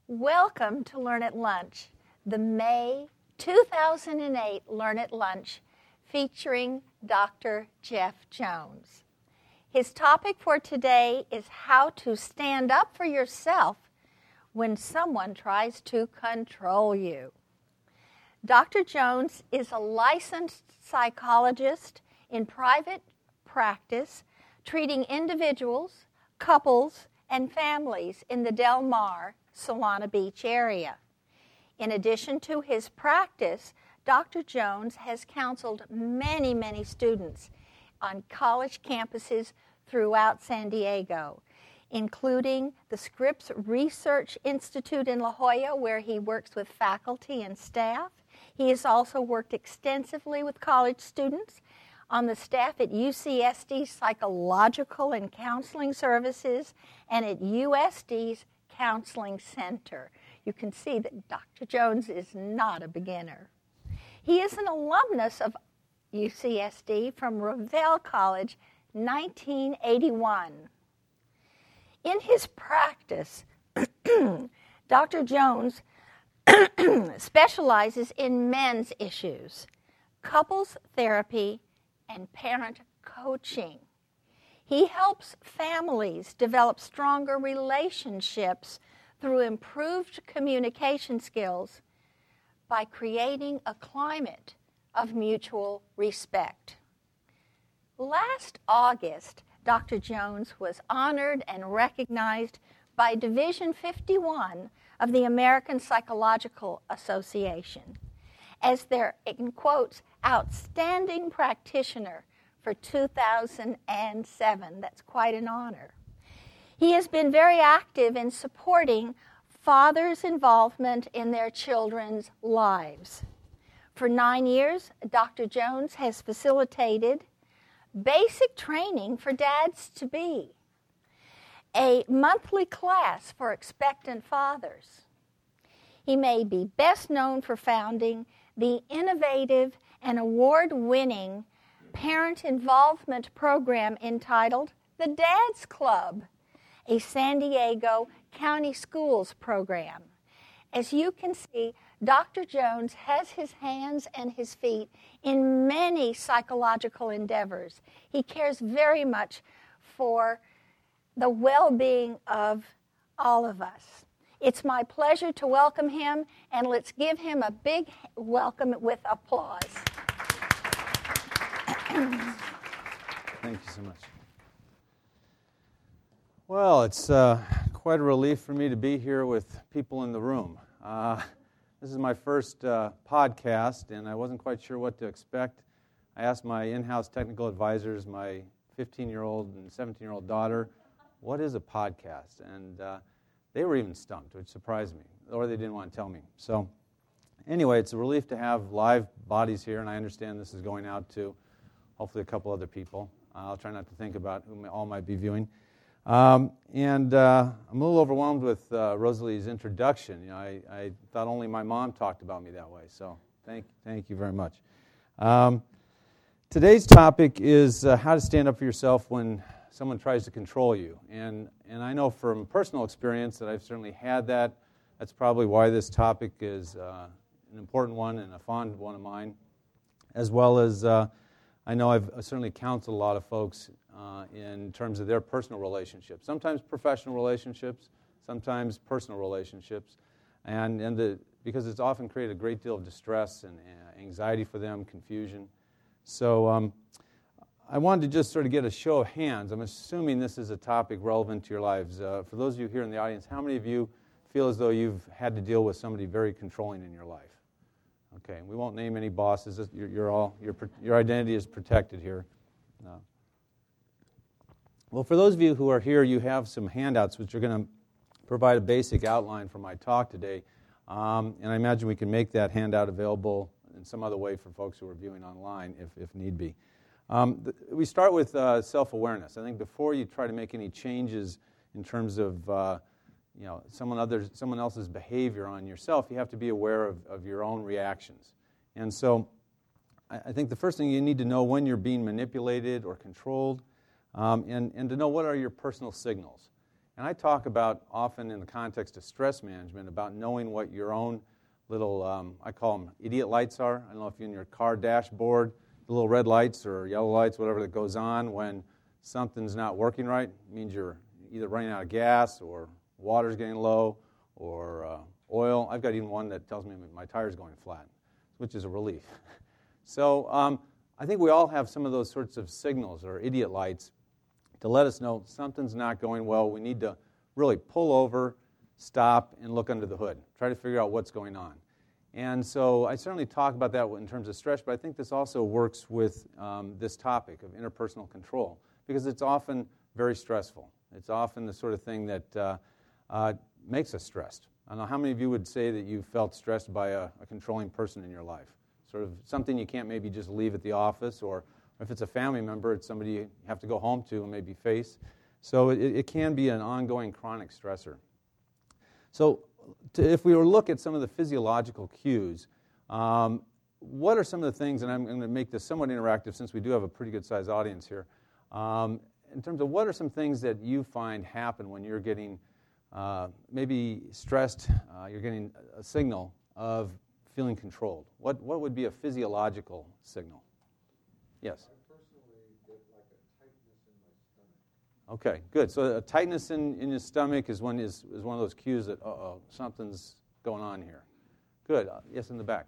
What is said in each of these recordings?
Welcome to Learn at Lunch, the May 2008 Learn at Lunch featuring Dr. Jeff Jones. His topic for today is how to stand up for yourself when someone tries to control you. Dr. Jones is a licensed psychologist in private practice, treating individuals, couples, and families in the Del Mar, Solana Beach area. In addition to his practice, Dr. Jones has counseled many students on college campuses throughout San Diego, including the Scripps Research Institute in La Jolla, where he works with faculty and staff. He has also worked extensively with college students on the staff at UCSD Psychological and Counseling Services and at USD's Counseling Center. You can see that Dr. Jones is not a beginner. He is an alumnus of UCSD from Revelle College, 1981. In his practice, Dr. Jones specializes in men's issues, couples therapy, and parent coaching. He helps families develop stronger relationships through improved communication skills by creating a climate of mutual respect. Last August, Dr. Jones was honored and recognized by Division 51 of the American Psychological Association as their, in quotes, outstanding practitioner for 2007. That's quite an honor. He has been very active in supporting fathers' involvement in their children's lives. For 9 years, Dr. Jones has facilitated basic training for dads-to-be, a monthly class for expectant fathers. He may be best known for founding the innovative and award-winning parent involvement program entitled The Dad's Club, a San Diego County Schools program. As you can see, Dr. Jones has his hands and his feet in many psychological endeavors. He cares very much for the well-being of all of us. It's my pleasure to welcome him, and let's give him a big welcome with applause. Thank you so much. Well, it's quite a relief for me to be here with people in the room. This is my first podcast, and I wasn't quite sure what to expect. I asked my in-house technical advisors, my 15-year-old and 17-year-old daughter, what is a podcast? And they were even stumped, which surprised me, or they didn't want to tell me. So anyway, it's a relief to have live bodies here, and I understand this is going out to hopefully a couple other people. I'll try not to think about who all might be viewing. I'm a little overwhelmed with Rosalie's introduction. You know, I thought only my mom talked about me that way, so thank you very much. Today's topic is how to stand up for yourself when someone tries to control you. And I know from personal experience that I've certainly had that. That's probably why this topic is an important one and a fond one of mine, as well as I know I've certainly counseled a lot of folks in terms of their personal relationships, sometimes professional relationships, sometimes personal relationships, because it's often created a great deal of distress and anxiety for them, confusion. So I wanted to just sort of get a show of hands. I'm assuming this is a topic relevant to your lives. For those of you here in the audience, how many of you feel as though you've had to deal with somebody very controlling in your life? Okay, we won't name any bosses. Your identity is protected here. No. Well, for those of you who are here, you have some handouts which are going to provide a basic outline for my talk today. And I imagine we can make that handout available in some other way for folks who are viewing online if need be. We start with self-awareness. I think before you try to make any changes in terms of someone else's behavior on yourself, you have to be aware of your own reactions. And so I think the first thing you need to know when you're being manipulated or controlled, and to know what are your personal signals. And I talk about, often in the context of stress management, about knowing what your own little, I call them idiot lights are. I don't know if you're in your car dashboard, the little red lights or yellow lights, whatever that goes on when something's not working right. It means you're either running out of gas or water's getting low or oil. I've got even one that tells me my tire's going flat, which is a relief. So I think we all have some of those sorts of signals or idiot lights to let us know something's not going well. We need to really pull over, stop, and look under the hood. Try to figure out what's going on. And so I certainly talk about that in terms of stress, but I think this also works with this topic of interpersonal control because it's often very stressful. It's often the sort of thing that makes us stressed. I don't know how many of you would say that you felt stressed by a controlling person in your life, sort of something you can't maybe just leave at the office, or if it's a family member, it's somebody you have to go home to and maybe face. So it can be an ongoing chronic stressor. So if we were to look at some of the physiological cues, what are some of the things, and I'm going to make this somewhat interactive since we do have a pretty good-sized audience here, in terms of what are some things that you find happen when you're getting maybe stressed, you're getting a signal of feeling controlled? What would be a physiological signal? Yes? I personally get like a tightness in my stomach. Okay, good. So a tightness in your stomach is one of those cues that, something's going on here. Good. Yes, in the back.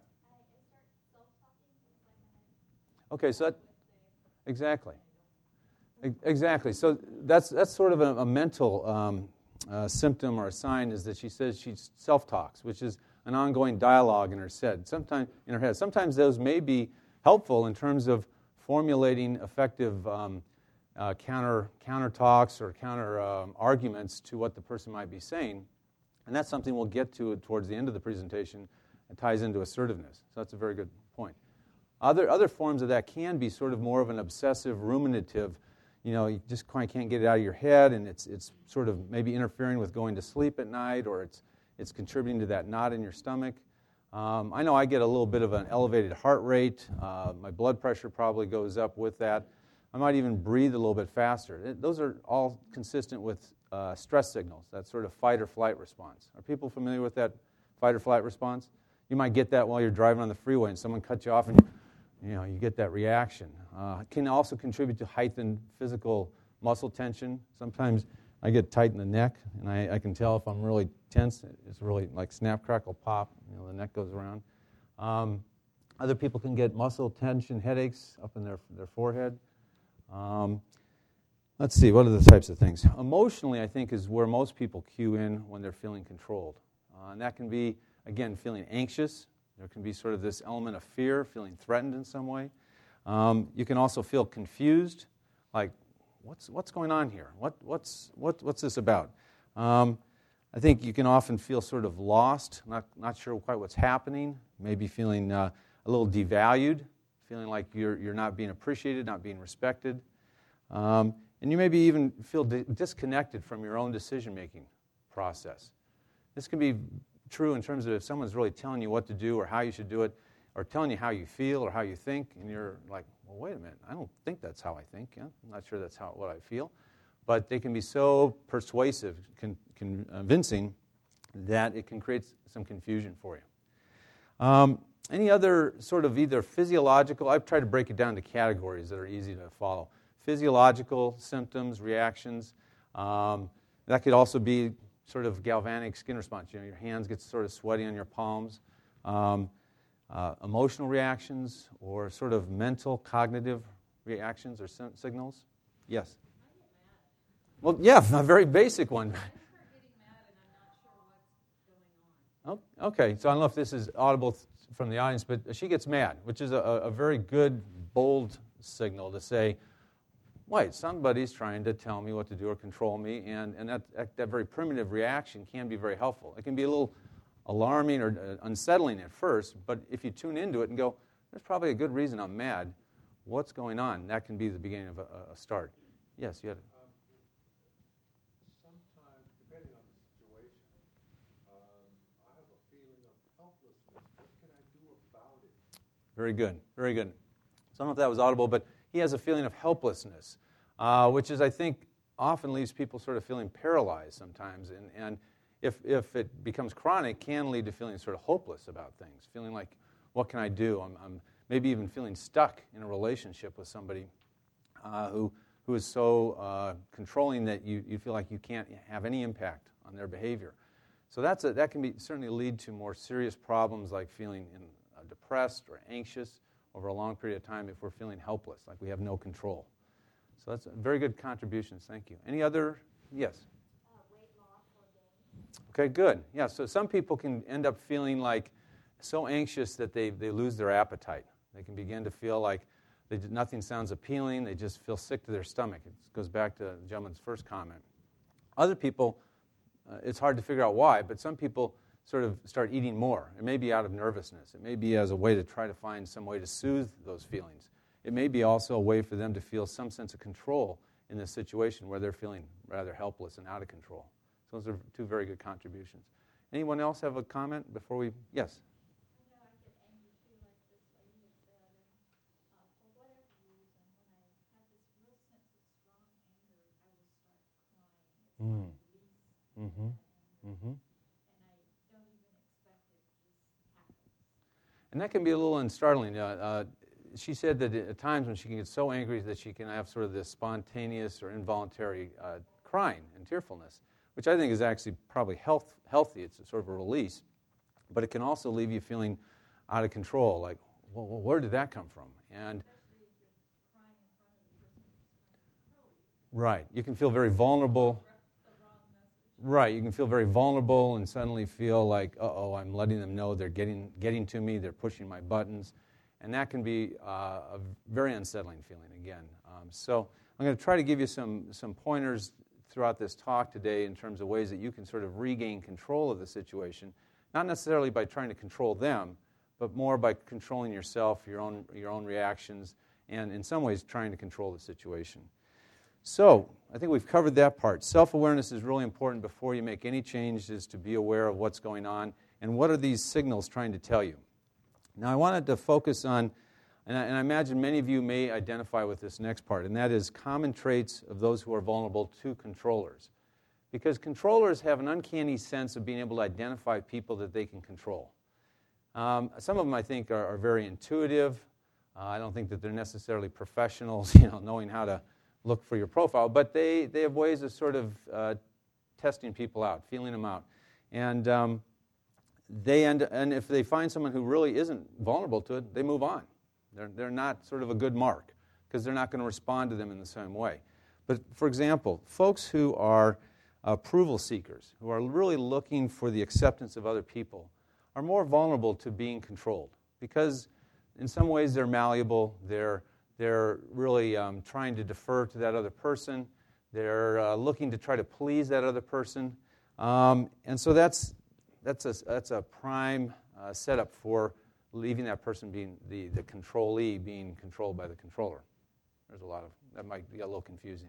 Okay, so that, exactly. Exactly. So that's sort of a mental symptom or a sign is that she says she self-talks, which is an ongoing dialogue in her head. Sometimes those may be helpful in terms of formulating effective counter talks or counter arguments to what the person might be saying. And that's something we'll get to towards the end of the presentation. It ties into assertiveness. So that's a very good point. Other forms of that can be sort of more of an obsessive, ruminative, you just quite can't get it out of your head, and it's sort of maybe interfering with going to sleep at night, or it's contributing to that knot in your stomach. I know I get a little bit of an elevated heart rate. My blood pressure probably goes up with that. I might even breathe a little bit faster. Those are all consistent with stress signals, that sort of fight or flight response. Are people familiar with that fight or flight response? You might get that while you're driving on the freeway and someone cuts you off and you get that reaction. It can also contribute to heightened physical muscle tension. Sometimes I get tight in the neck, and I can tell if I'm really tense. It's really like snap, crackle, pop. The neck goes around. Other people can get muscle tension, headaches up in their forehead. Let's see, what are the types of things? Emotionally, I think, is where most people cue in when they're feeling controlled. And that can be, again, feeling anxious. There can be sort of this element of fear, feeling threatened in some way. You can also feel confused, like, what's going on here? What's this about? I think you can often feel sort of lost, not sure quite what's happening, maybe feeling a little devalued, feeling like you're not being appreciated, not being respected. And you maybe even feel disconnected from your own decision-making process. This can be true in terms of if someone's really telling you what to do or how you should do it, or telling you how you feel or how you think, and you're like, well, wait a minute, I don't think that's how I think. I'm not sure that's what I feel. But they can be so persuasive, convincing, that it can create some confusion for you. Any other sort of either physiological, I've tried to break it down to categories that are easy to follow. Physiological symptoms, reactions. That could also be sort of galvanic skin response. Your hands get sort of sweaty on your palms. Emotional reactions or sort of mental, cognitive reactions or signals. Yes? Well, yeah, a very basic one. Oh, okay, so I don't know if this is audible from the audience, but she gets mad, which is a very good, bold signal to say, wait, somebody's trying to tell me what to do or control me, and that very primitive reaction can be very helpful. It can be a little alarming or unsettling at first, but if you tune into it and go, there's probably a good reason I'm mad. What's going on? That can be the beginning of a start. Yes, you had it. Sometimes, depending on the situation, I have a feeling of helplessness. What can I do about it? Very good, very good. So I don't know if that was audible, but he has a feeling of helplessness, which is, I think, often leaves people sort of feeling paralyzed sometimes. And if it becomes chronic, can lead to feeling sort of hopeless about things, feeling like, what can I do? I'm maybe even feeling stuck in a relationship with somebody who is so controlling that you feel like you can't have any impact on their behavior. So that can certainly lead to more serious problems like feeling depressed or anxious over a long period of time if we're feeling helpless, like we have no control. So that's very good contributions. Thank you. Any other? Yes? Weight loss or gain. Okay, good. Yeah, so some people can end up feeling like so anxious that they lose their appetite. They can begin to feel like nothing sounds appealing. They just feel sick to their stomach. It goes back to the gentleman's first comment. Other people, it's hard to figure out why, but some people sort of start eating more. It may be out of nervousness. It may be as a way to try to find some way to soothe those feelings. It may be also a way for them to feel some sense of control in this situation where they're feeling rather helpless and out of control. So those are two very good contributions. Anyone else have a comment before we? Yes? I know I get angry too, like this lady had said, and for whatever reason, when I have this real sense of strong anger, I will start crying. It's like release. Mm-hmm. Mm-hmm. And I don't even expect it, it just happens. And that can be a little unsettling. She said that at times when she can get so angry that she can have sort of this spontaneous or involuntary crying and tearfulness, which I think is actually probably healthy. It's a sort of a release. But it can also leave you feeling out of control, like, well, where did that come from? And Especially if you're crying in front of the person who's trying to control you. right, you can feel very vulnerable. The wrong message. Right, you can feel very vulnerable and suddenly feel like, I'm letting them know they're getting to me, they're pushing my buttons. And that can be a very unsettling feeling again. So I'm going to try to give you some pointers throughout this talk today in terms of ways that you can sort of regain control of the situation, not necessarily by trying to control them, but more by controlling yourself, your own reactions, and in some ways trying to control the situation. So I think we've covered that part. Self-awareness is really important before you make any changes, to be aware of what's going on and what are these signals trying to tell you. Now I wanted to focus on, and I imagine many of you may identify with this next part, and that is common traits of those who are vulnerable to controllers. Because controllers have an uncanny sense of being able to identify people that they can control. Some of them I think are very intuitive. I don't think that they're necessarily professionals, knowing how to look for your profile, but they have ways of sort of testing people out, feeling them out. And and if they find someone who really isn't vulnerable to it, they move on. They're not sort of a good mark because they're not going to respond to them in the same way. But for example, folks who are approval seekers, who are really looking for the acceptance of other people, are more vulnerable to being controlled because in some ways they're malleable. They're really trying to defer to that other person. They're looking to try to please that other person, and so that's a prime setup for leaving that person being the controllee being controlled by the controller. There's a lot of that might be a little confusing.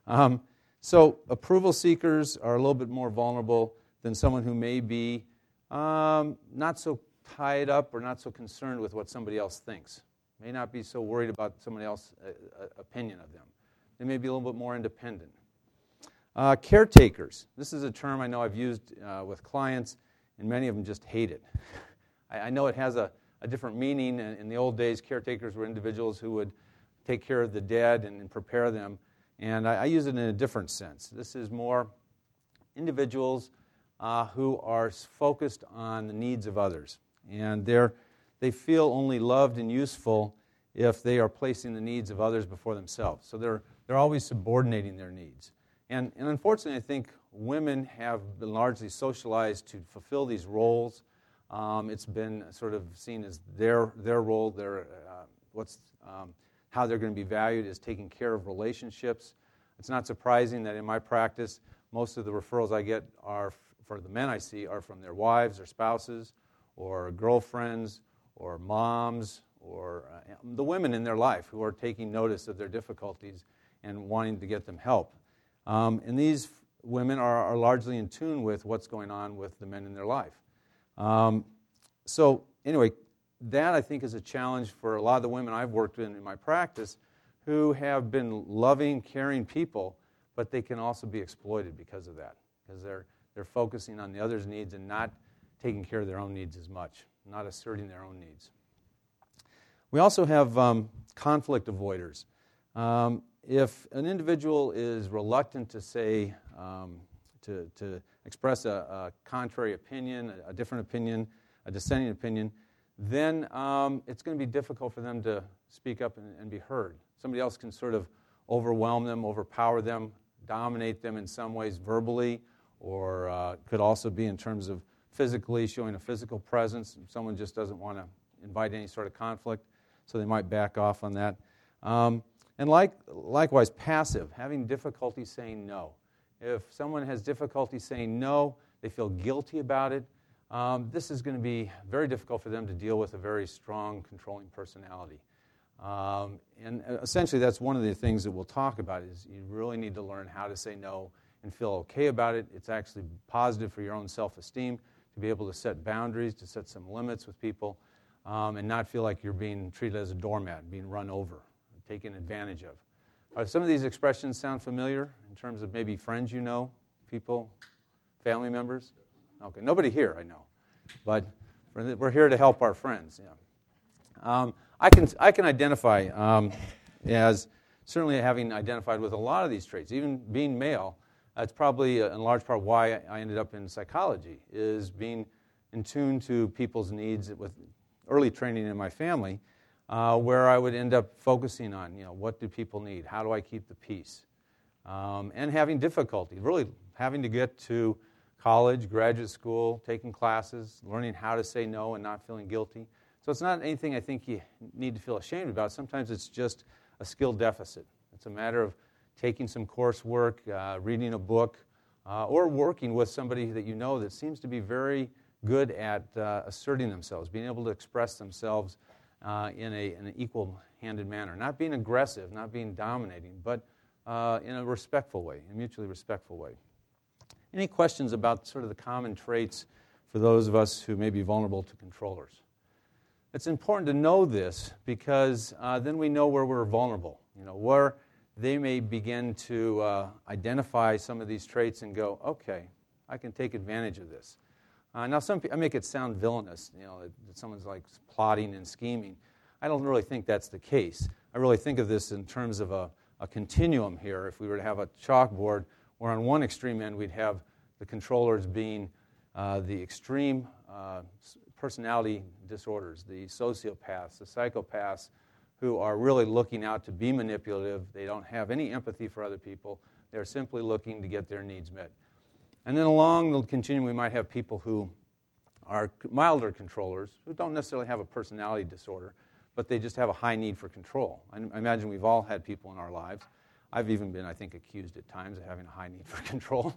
So approval seekers are a little bit more vulnerable than someone who may be not so tied up or not so concerned with what somebody else thinks. May not be so worried about somebody else's opinion of them. They may be a little bit more independent. Caretakers. This is a term I know I've used with clients, and many of them just hate it. I know it has a different meaning. In the old days, caretakers were individuals who would take care of the dead and prepare them, and I use it in a different sense. This is more individuals who are focused on the needs of others, and they feel only loved and useful if they are placing the needs of others before themselves. So they're always subordinating their needs. And unfortunately, I think women have been largely socialized to fulfill these roles. It's been sort of seen as their role, how they're going to be valued is taking care of relationships. It's not surprising that in my practice, most of the referrals I get are for the men I see are from their wives or spouses or girlfriends or moms or the women in their life who are taking notice of their difficulties and wanting to get them help. And these women are largely in tune with what's going on with the men in their life. So anyway, that I think is a challenge for a lot of the women I've worked with in my practice who have been loving, caring people, but they can also be exploited because of that, because they're focusing on the other's needs and not taking care of their own needs as much, not asserting their own needs. We also have conflict avoiders. If an individual is reluctant to say, to express a contrary opinion, a different opinion, a dissenting opinion, then it's going to be difficult for them to speak up and be heard. Somebody else can sort of overwhelm them, overpower them, dominate them in some ways verbally, or could also be in terms of physically showing a physical presence. Someone just doesn't want to invite any sort of conflict, so they might back off on that. And likewise, passive, having difficulty saying no. If someone has difficulty saying no, they feel guilty about it, this is going to be very difficult for them to deal with a very strong, controlling personality. And essentially, that's one of the things that we'll talk about is you really need to learn how to say no and feel okay about it. It's actually positive for your own self-esteem to be able to set boundaries, to set some limits with people, and not feel like you're being treated as a doormat, being run over, taken advantage of. Some of these expressions sound familiar in terms of maybe friends you know, people, family members? Okay, nobody here I know, but we're here to help our friends. Yeah. I can identify as certainly having identified with a lot of these traits, even being male. That's probably in large part why I ended up in psychology, is being in tune to people's needs with early training in my family, where I would end up focusing on, what do people need? How do I keep the peace? And having difficulty, really having to get to college, graduate school, taking classes, learning how to say no and not feeling guilty. So it's not anything I think you need to feel ashamed about. Sometimes it's just a skill deficit. It's a matter of taking some coursework, reading a book, or working with somebody that you know that seems to be very good at asserting themselves, being able to express themselves in an equal-handed manner. Not being aggressive, not being dominating, but in a respectful way, a mutually respectful way. Any questions about sort of the common traits for those of us who may be vulnerable to controllers? It's important to know this because then we know where we're vulnerable, where they may begin to identify some of these traits and go, okay, I can take advantage of this. Now, I make it sound villainous, that someone's like plotting and scheming. I don't really think that's the case. I really think of this in terms of a continuum here. If we were to have a chalkboard where on one extreme end we'd have the controllers being the extreme personality disorders, the sociopaths, the psychopaths, who are really looking out to be manipulative. They don't have any empathy for other people. They're simply looking to get their needs met. And then along the continuum, we might have people who are milder controllers, who don't necessarily have a personality disorder, but they just have a high need for control. I imagine we've all had people in our lives. I've even been, I think, accused at times of having a high need for control.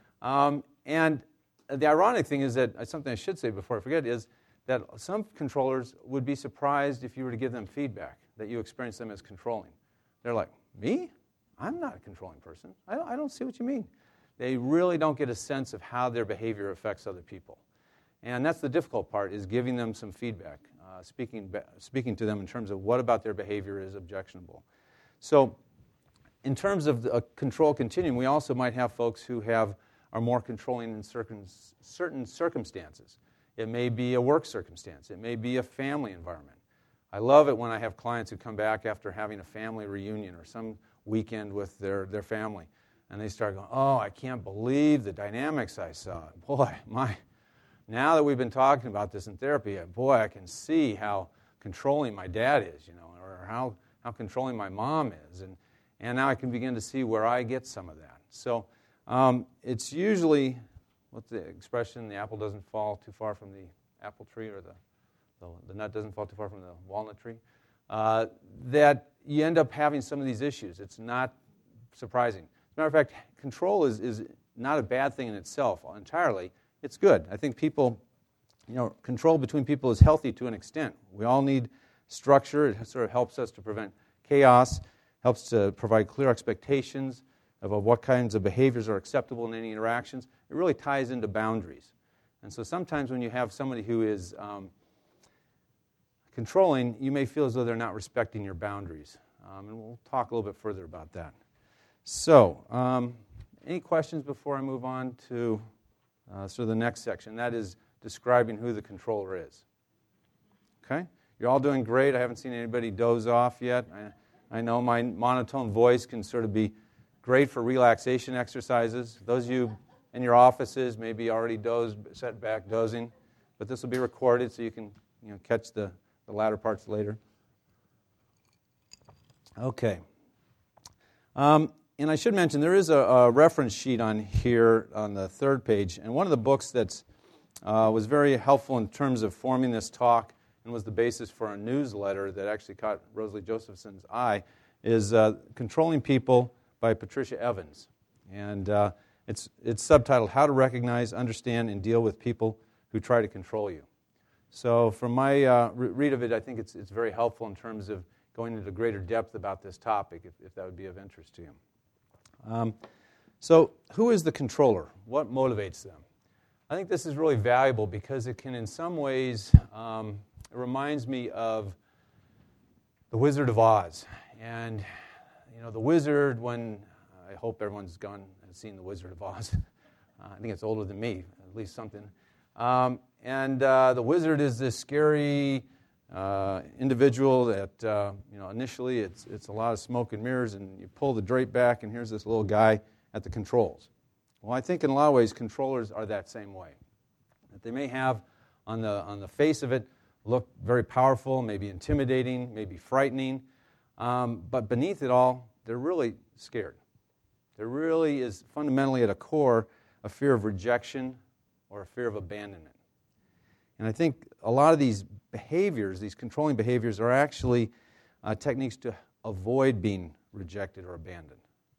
And the ironic thing is that, something I should say before I forget, is that some controllers would be surprised if you were to give them feedback, that you experience them as controlling. They're like, me? I'm not a controlling person. I don't see what you mean. They really don't get a sense of how their behavior affects other people. And that's the difficult part, is giving them some feedback, speaking to them in terms of what about their behavior is objectionable. So in terms of a control continuum, we also might have folks who are more controlling in certain circumstances. It may be a work circumstance. It may be a family environment. I love it when I have clients who come back after having a family reunion or some weekend with their family, and they start going, oh, I can't believe the dynamics I saw. Boy, now that we've been talking about this in therapy, boy, I can see how controlling my dad is, or how controlling my mom is. And now I can begin to see where I get some of that. So it's usually, what's the expression, the apple doesn't fall too far from the apple tree, or the nut doesn't fall too far from the walnut tree, that you end up having some of these issues. It's not surprising. As a matter of fact, control is not a bad thing in itself entirely. It's good. I think people, control between people is healthy to an extent. We all need structure. It sort of helps us to prevent chaos, helps to provide clear expectations of what kinds of behaviors are acceptable in any interactions. It really ties into boundaries. And so sometimes when you have somebody who is controlling, you may feel as though they're not respecting your boundaries. And we'll talk a little bit further about that. So, any questions before I move on to the next section? That is describing who the controller is. Okay? You're all doing great. I haven't seen anybody doze off yet. I know my monotone voice can sort of be great for relaxation exercises. Those of you in your offices may be already set back dozing, but this will be recorded so you can catch the latter parts later. Okay. And I should mention, there is a reference sheet on here on the third page, and one of the books that was very helpful in terms of forming this talk and was the basis for a newsletter that actually caught Rosalie Josephson's eye is Controlling People by Patricia Evans. And it's subtitled, How to Recognize, Understand, and Deal with People Who Try to Control You. So from my read of it, I think it's very helpful in terms of going into greater depth about this topic, if that would be of interest to you. So who is the controller? What motivates them? I think this is really valuable because it can, in some ways, it reminds me of The Wizard of Oz. And, the wizard, when, I hope everyone's gone and seen The Wizard of Oz. I think it's older than me, at least something. And the wizard is this scary individual that, initially it's a lot of smoke and mirrors, and you pull the drape back, and here's this little guy at the controls. Well, I think in a lot of ways controllers are that same way. That they may have, on the face of it, look very powerful, maybe intimidating, maybe frightening, but beneath it all, they're really scared. There really is fundamentally at a core a fear of rejection or a fear of abandonment. And I think a lot of these behaviors, these controlling behaviors, are actually techniques to avoid being rejected or abandoned.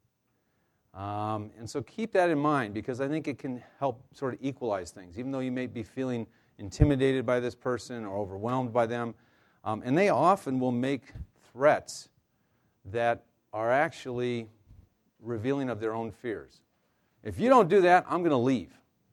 And so keep that in mind, because I think it can help sort of equalize things, even though you may be feeling intimidated by this person or overwhelmed by them. And they often will make threats that are actually revealing of their own fears. If you don't do that, I'm going to leave.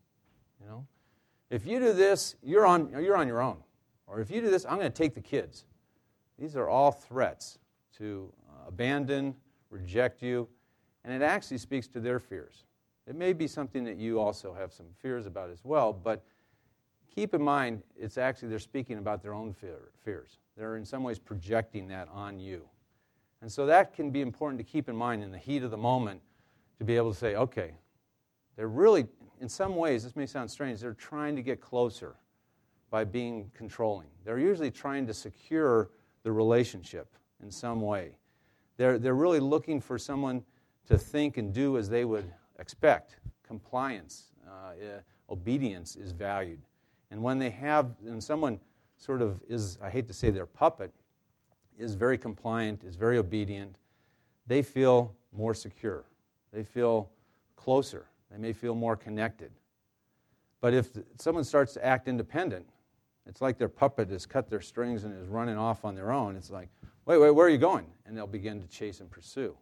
If you do this, you're on your own. Or if you do this, I'm going to take the kids. These are all threats to abandon, reject you, and it actually speaks to their fears. It may be something that you also have some fears about as well, but keep in mind, it's actually they're speaking about their own fears. They're in some ways projecting that on you. And so that can be important to keep in mind in the heat of the moment, to be able to say, okay, they're really, in some ways, this may sound strange, they're trying to get closer by being controlling. They're usually trying to secure the relationship in some way. They're really looking for someone to think and do as they would expect. Compliance, obedience is valued. And when someone sort of is, I hate to say their puppet, is very compliant, is very obedient, they feel more secure. They feel closer. They may feel more connected. But if someone starts to act independent, it's like their puppet has cut their strings and is running off on their own. It's like, wait, where are you going? And they'll begin to chase and pursue.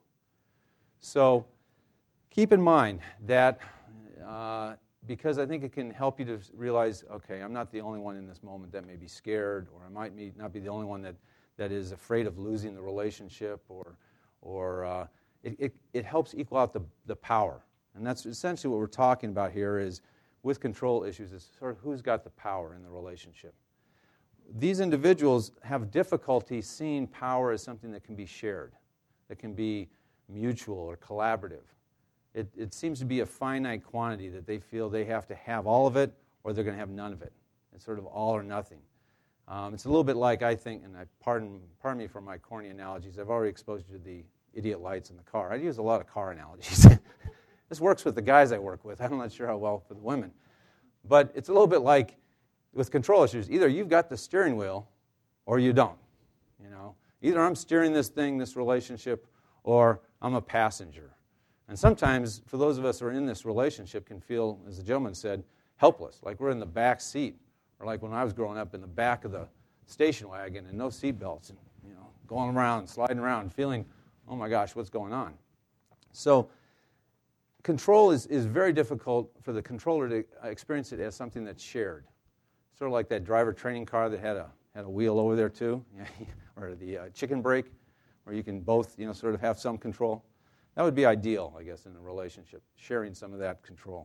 So keep in mind that because I think it can help you to realize, okay, I'm not the only one in this moment that may be scared, or I might not be the only one that is afraid of losing the relationship, or it helps equal out the power. And that's essentially what we're talking about here is, with control issues, is sort of who's got the power in the relationship. These individuals have difficulty seeing power as something that can be shared, that can be mutual or collaborative. It seems to be a finite quantity that they feel they have to have all of it or they're going to have none of it. It's sort of all or nothing. It's a little bit like, I think, and pardon me for my corny analogies, I've already exposed you to the idiot lights in the car. I use a lot of car analogies. This works with the guys I work with. I'm not sure how well for the women. But it's a little bit like with control issues. Either you've got the steering wheel or you don't. Either I'm steering this thing, this relationship, or I'm a passenger. And sometimes, for those of us who are in this relationship, can feel, as the gentleman said, helpless, like we're in the back seat, or like when I was growing up in the back of the station wagon and no seat belts, and going around, sliding around, feeling, oh my gosh, what's going on? So control is very difficult for the controller to experience it as something that's shared. Sort of like that driver training car that had a wheel over there too, or the chicken brake, where you can both sort of have some control. That would be ideal, I guess, in a relationship, sharing some of that control.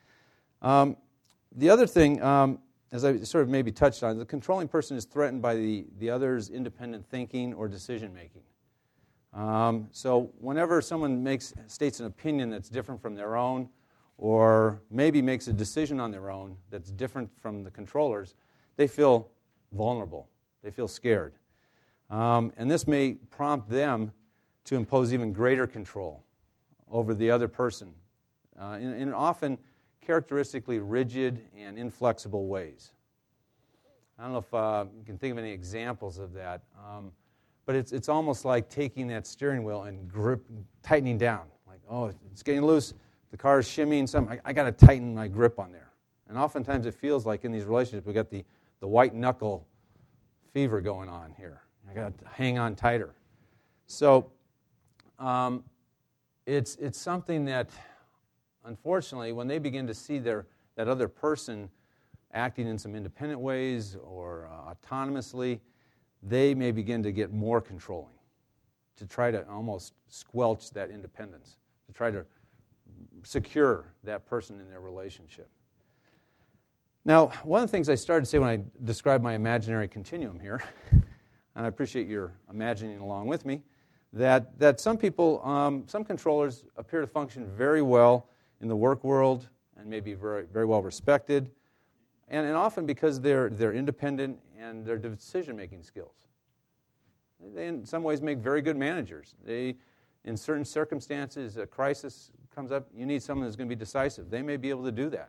The other thing, as I sort of maybe touched on, the controlling person is threatened by the other's independent thinking or decision-making. So whenever someone states an opinion that's different from their own, or maybe makes a decision on their own that's different from the controller's, they feel vulnerable. They feel scared. And this may prompt them to impose even greater control over the other person in often characteristically rigid and inflexible ways. I don't know if you can think of any examples of that, but it's almost like taking that steering wheel and tightening down. Like, oh, it's getting loose, the car is shimmying, I got to tighten my grip on there. And oftentimes it feels like in these relationships we got the white knuckle fever going on here. I got to hang on tighter. So it's something that, unfortunately, when they begin to see that other person acting in some independent ways or autonomously, they may begin to get more controlling, to try to almost squelch that independence, to try to secure that person in their relationship. Now, one of the things I started to say when I described my imaginary continuum here, and I appreciate your imagining along with me, that some people, some controllers appear to function very well in the work world and maybe very, very well respected, and often because they're independent and their decision-making skills. They, in some ways, make very good managers. They, in certain circumstances, a crisis comes up, you need someone who's going to be decisive. They may be able to do that.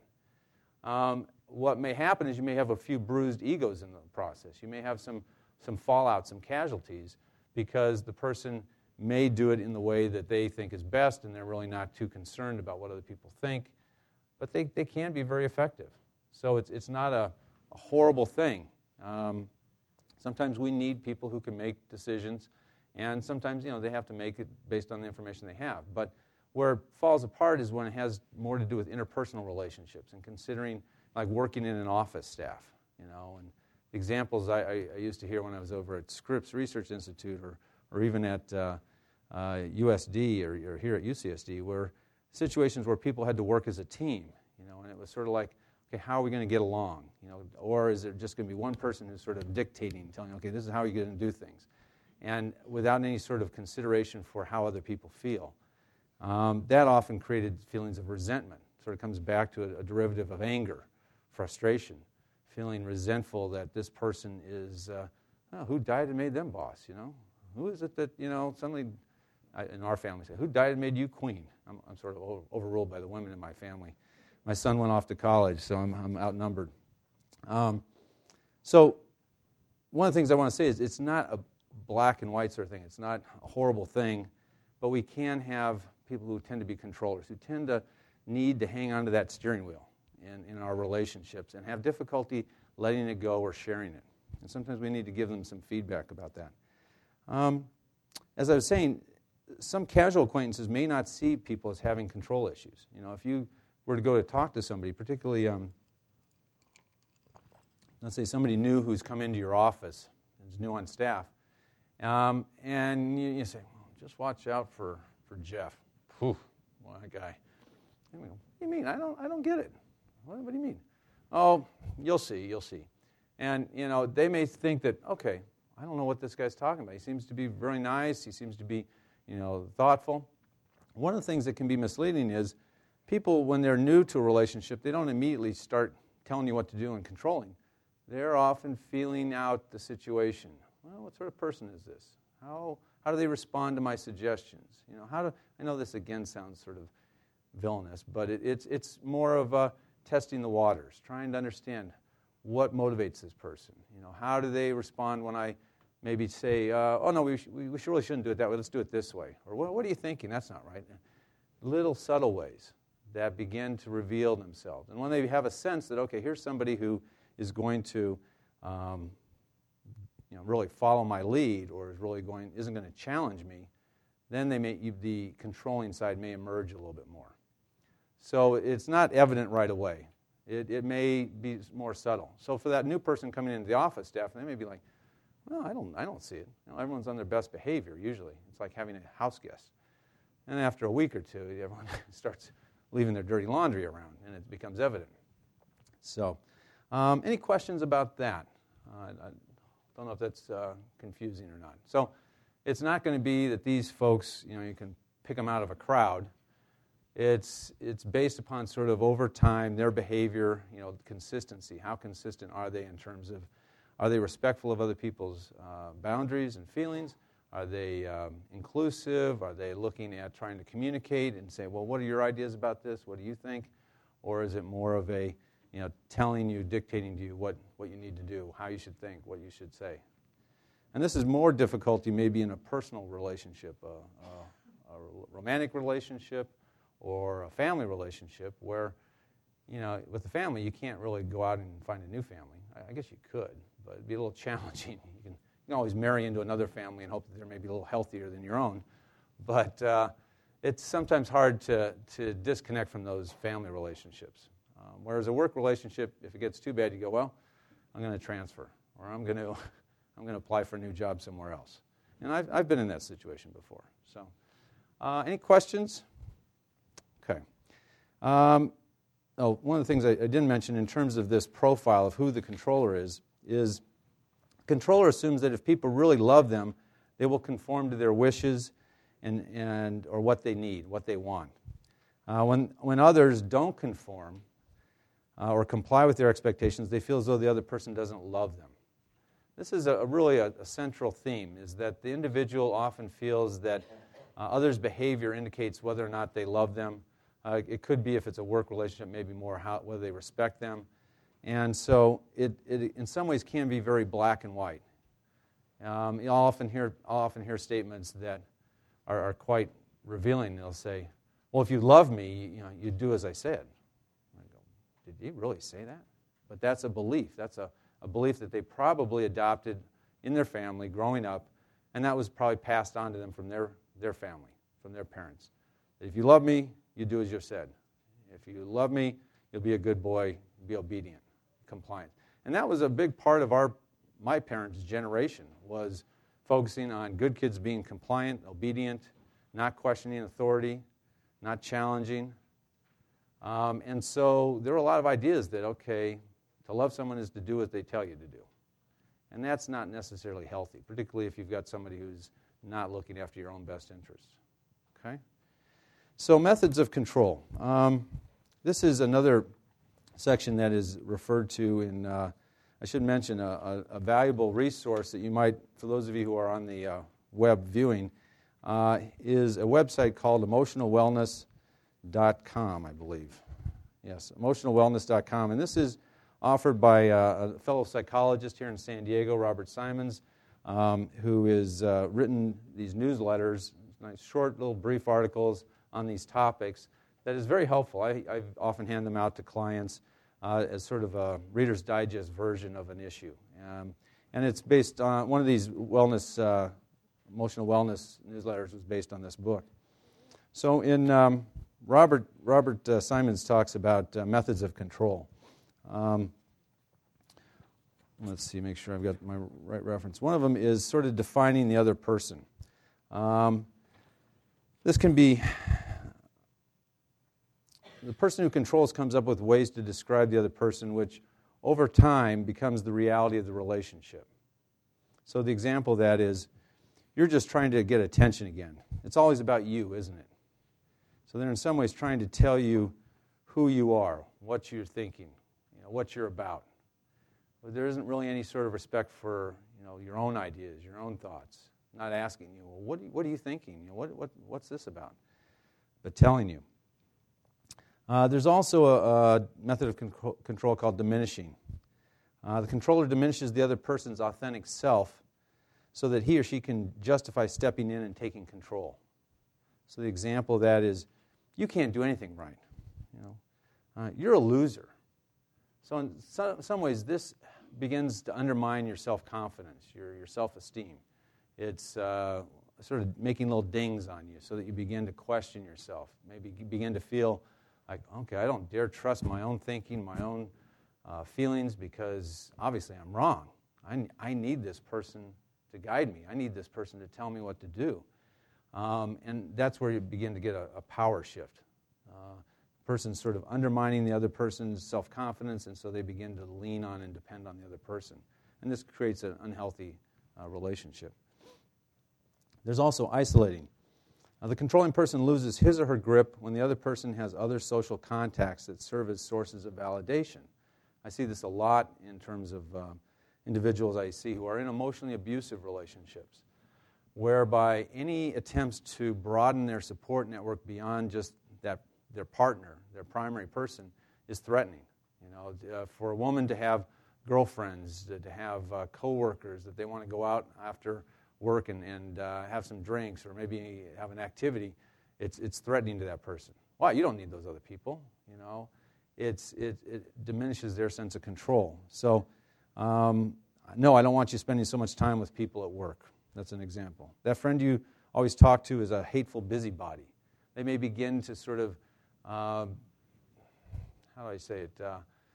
What may happen is you may have a few bruised egos in the process. You may have some fallout, some casualties, because the person may do it in the way that they think is best, and they're really not too concerned about what other people think. But they can be very effective. So it's not a horrible thing. Sometimes we need people who can make decisions, and sometimes they have to make it based on the information they have. But where it falls apart is when it has more to do with interpersonal relationships and considering like working in an office staff, and examples I used to hear when I was over at Scripps Research Institute or even at USD or here at UCSD, where situations where people had to work as a team, and it was sort of like, okay, how are we going to get along? Or is it just going to be one person who's sort of dictating, telling, okay, this is how you're going to do things, and without any sort of consideration for how other people feel. That often created feelings of resentment. Sort of comes back to a derivative of anger, frustration, feeling resentful that this person is, who died and made them boss, Who is it that, suddenly, in our family, say, who died and made you queen? I'm sort of overruled by the women in my family. My son went off to college, so I'm outnumbered. So one of the things I want to say is it's not a black and white sort of thing. It's not a horrible thing, but we can have people who tend to be controllers, who tend to need to hang on to that steering wheel in our relationships and have difficulty letting it go or sharing it. And sometimes we need to give them some feedback about that. As I was saying, some casual acquaintances may not see people as having control issues. If you were to go to talk to somebody, particularly, let's say somebody new who's come into your office, is new on staff, and you say, well, just watch out for Jeff. Whew, what a guy. What do you mean? I don't get it. What do you mean? Oh, you'll see. And, they may think that, okay, I don't know what this guy's talking about. He seems to be very nice. He seems to be, thoughtful. One of the things that can be misleading is people, when they're new to a relationship, they don't immediately start telling you what to do and controlling. They're often feeling out the situation. Well, what sort of person is this? How do they respond to my suggestions? I know this again sounds sort of villainous, but it's more of testing the waters, trying to understand what motivates this person. How do they respond when I maybe say, oh no, we really shouldn't do it that way. Let's do it this way. Or what are you thinking? That's not right. Little subtle ways that begin to reveal themselves. And when they have a sense that, okay, here's somebody who is going to really follow my lead or isn't going to challenge me, then the controlling side may emerge a little bit more. So it's not evident right away. It may be more subtle. So for that new person coming into the office staff, they may be like, well, I don't see it. Everyone's on their best behavior usually. It's like having a house guest. And after a week or two, everyone starts leaving their dirty laundry around, and it becomes evident. So, any questions about that? I don't know if that's confusing or not. So, it's not going to be that these folks, you can pick them out of a crowd. It's based upon sort of over time, their behavior, consistency. How consistent are they in terms of, are they respectful of other people's boundaries and feelings? Are they inclusive? Are they looking at trying to communicate and say, well, what are your ideas about this? What do you think? Or is it more of a, telling you, dictating to you what you need to do, how you should think, what you should say? And this is more difficulty maybe in a personal relationship, a romantic relationship, or a family relationship where, with the family, you can't really go out and find a new family. I guess you could, but it'd be a little challenging. You can always marry into another family and hope that they're maybe a little healthier than your own. But it's sometimes hard to disconnect from those family relationships. Whereas a work relationship, if it gets too bad, you go, well, I'm going to transfer, or I'm going to apply for a new job somewhere else. And I've been in that situation before. So, any questions? Okay. One of the things I didn't mention in terms of this profile of who the controller is controller assumes that if people really love them, they will conform to their wishes and or what they need, what they want. When others don't conform or comply with their expectations, they feel as though the other person doesn't love them. This is really a central theme, is that the individual often feels that others' behavior indicates whether or not they love them. It could be, if it's a work relationship, maybe more whether they respect them. And so it in some ways can be very black and white. I'll often hear statements that are quite revealing. They'll say, well, if you love me, you do as I said. I go, did he really say that? But that's a belief. That's a belief that they probably adopted in their family growing up, and that was probably passed on to them from their family, from their parents. If you love me, you do as you're said. If you love me, you'll be a good boy, be obedient, compliant. And that was a big part of my parents' generation, was focusing on good kids being compliant, obedient, not questioning authority, not challenging. And so there were a lot of ideas that, okay, to love someone is to do what they tell you to do. And that's not necessarily healthy, particularly if you've got somebody who's not looking after your own best interests. Okay? So methods of control. This is another section that is referred to in, I should mention, a valuable resource that you might, for those of you who are on the web viewing, is a website called emotionalwellness.com, I believe. Yes, emotionalwellness.com. And this is offered by a fellow psychologist here in San Diego, Robert Simons, who has written these newsletters, nice short little brief articles on these topics that is very helpful. I often hand them out to clients as sort of a Reader's Digest version of an issue. And it's based on, one of these emotional wellness newsletters was based on this book. So in Robert Simons talks about methods of control. Let's see, make sure I've got my right reference. One of them is sort of defining the other person. This can be, the person who controls comes up with ways to describe the other person, which over time becomes the reality of the relationship. So the example of that is, you're just trying to get attention again. It's always about you, isn't it? So they're in some ways trying to tell you who you are, what you're thinking, what you're about. But there isn't really any sort of respect for your own ideas, your own thoughts. Not asking you, well, what are you thinking? What's this about? But telling you. There's also a method of control called diminishing. The controller diminishes the other person's authentic self so that he or she can justify stepping in and taking control. So the example of that is, you can't do anything right. You're a loser. So in some ways, this begins to undermine your self-confidence, your self-esteem. It's sort of making little dings on you so that you begin to question yourself. Maybe you begin to feel like, okay, I don't dare trust my own thinking, my own feelings, because obviously I'm wrong. I need this person to guide me. I need this person to tell me what to do. And that's where you begin to get a power shift. Person's sort of undermining the other person's self-confidence, and so they begin to lean on and depend on the other person. And this creates an unhealthy relationship. There's also isolating. The controlling person loses his or her grip when the other person has other social contacts that serve as sources of validation. I see this a lot in terms of individuals I see who are in emotionally abusive relationships, whereby any attempts to broaden their support network beyond just that their partner, their primary person, is threatening. For a woman to have girlfriends, to have coworkers that they want to go out after work and have some drinks or maybe have an activity, it's threatening to that person. Why? You don't need those other people. It diminishes their sense of control. So, no, I don't want you spending so much time with people at work. That's an example. That friend you always talk to is a hateful busybody. They may begin to sort of, how do I say it,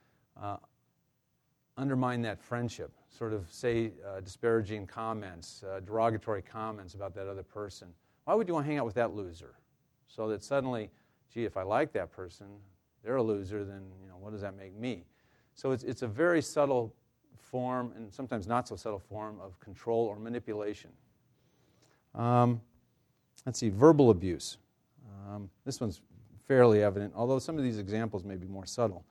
undermine that friendship, sort of say disparaging comments, derogatory comments about that other person. Why would you want to hang out with that loser? So that suddenly, gee, if I like that person, they're a loser, then what does that make me? So it's a very subtle form, and sometimes not so subtle form, of control or manipulation. Let's see, verbal abuse. This one's fairly evident, although some of these examples may be more subtle.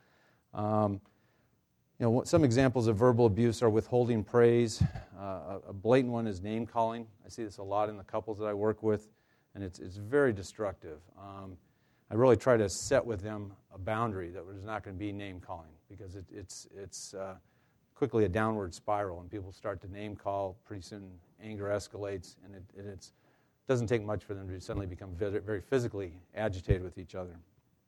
Some examples of verbal abuse are withholding praise. A blatant one is name calling. I see this a lot in the couples that I work with, and it's very destructive. I really try to set with them a boundary that there's not going to be name calling, because it's quickly a downward spiral, and people start to name call. Pretty soon anger escalates, and it doesn't take much for them to suddenly become very, very physically agitated with each other.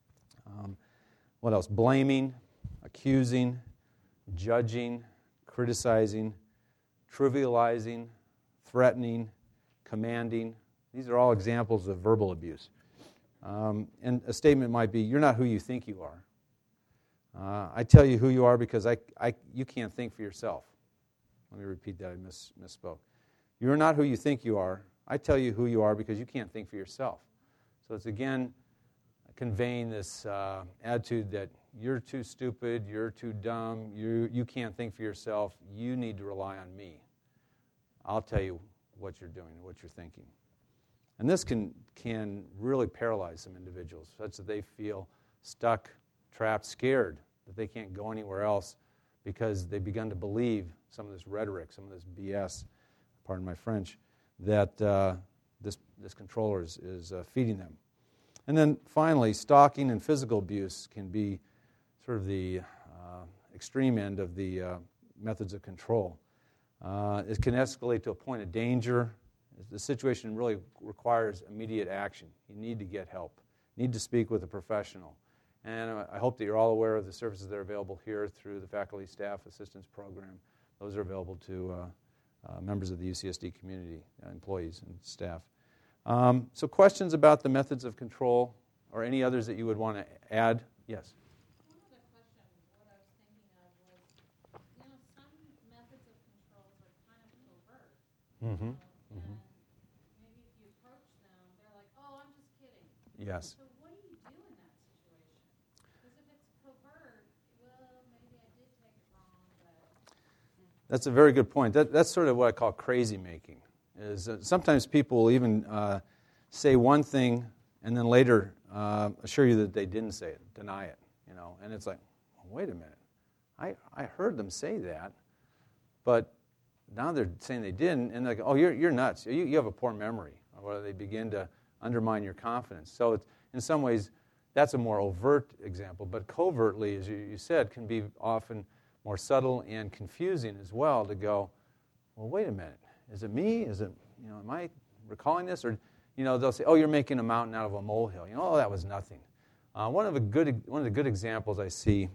What else? Blaming, accusing, judging, criticizing, trivializing, threatening, commanding. These are all examples of verbal abuse. And a statement might be, you're not who you think you are. I tell you who you are because you can't think for yourself. Let me repeat that, I misspoke. You're not who you think you are. I tell you who you are because you can't think for yourself. So it's again conveying this attitude that you're too stupid, you're too dumb, you can't think for yourself, you need to rely on me. I'll tell you what you're doing, what you're thinking. And this can really paralyze some individuals, such that they feel stuck, trapped, scared, that they can't go anywhere else because they've begun to believe some of this rhetoric, some of this BS, pardon my French, that this controller is feeding them. And then finally, stalking and physical abuse can be sort of the extreme end of the methods of control. It can escalate to a point of danger. The situation really requires immediate action. You need to get help. You need to speak with a professional. And I hope that you're all aware of the services that are available here through the Faculty Staff Assistance Program. Those are available to members of the UCSD community, employees and staff. So questions about the methods of control or any others that you would want to add? Yes? One other question, what I was thinking of was, some methods of controls are kind of covert. Mm-hmm. And maybe if you approach them, they're like, oh, I'm just kidding. Yes. So what do you do in that situation? Because if it's covert, well, maybe I did take it wrong, but... That's a very good point. That's sort of what I call crazy making. Is sometimes people will even say one thing and then later assure you that they didn't say it, deny it, and it's like, well, wait a minute, I heard them say that, but now they're saying they didn't, and they're like, oh, you're nuts, you have a poor memory, or they begin to undermine your confidence. So in some ways, that's a more overt example, but covertly, as you said, can be often more subtle and confusing as well to go, well, wait a minute. Is it me? Is it, am I recalling this? Or, they'll say, oh, you're making a mountain out of a molehill. Oh, that was nothing. One of the good examples I see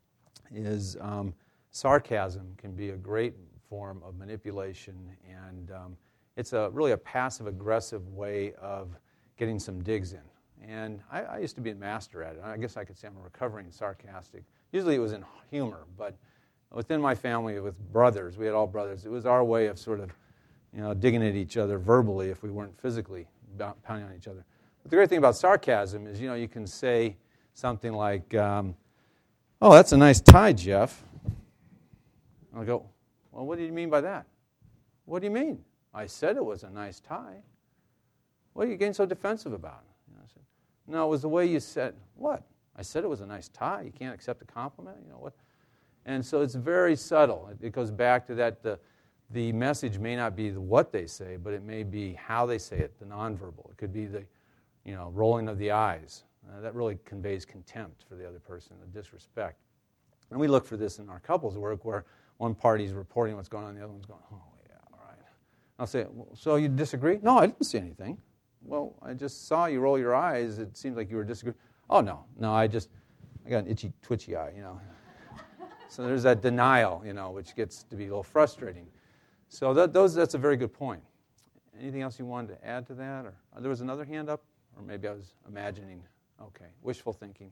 is sarcasm can be a great form of manipulation, and it's really a passive-aggressive way of getting some digs in. And I used to be a master at it. I guess I could say I'm a recovering sarcastic. Usually it was in humor, but within my family with brothers, we had all brothers, it was our way of sort of digging at each other verbally if we weren't physically pounding on each other. But the great thing about sarcasm is, you can say something like, "Oh, that's a nice tie, Jeff." I'll go, "Well, what do you mean by that?" "What do you mean? I said it was a nice tie. What are you getting so defensive about?" I said, "No, it was the way you said." "What? I said it was a nice tie. You can't accept a compliment? What?" And so it's very subtle. It goes back to that the message may not be what they say, but it may be how they say it, the nonverbal. It could be the rolling of the eyes. That really conveys contempt for the other person, the disrespect. And we look for this in our couples work where one party's reporting what's going on, the other one's going, "Oh, yeah, all right." I'll say, "Well, so you disagree?" "No, I didn't see anything." "Well, I just saw you roll your eyes. It seems like you were disagreeing." "Oh, no, I got an itchy, twitchy eye, So there's that denial, which gets to be a little frustrating. So that's a very good point. Anything else you wanted to add to that? Or there was another hand up? Or maybe I was imagining. Okay, wishful thinking.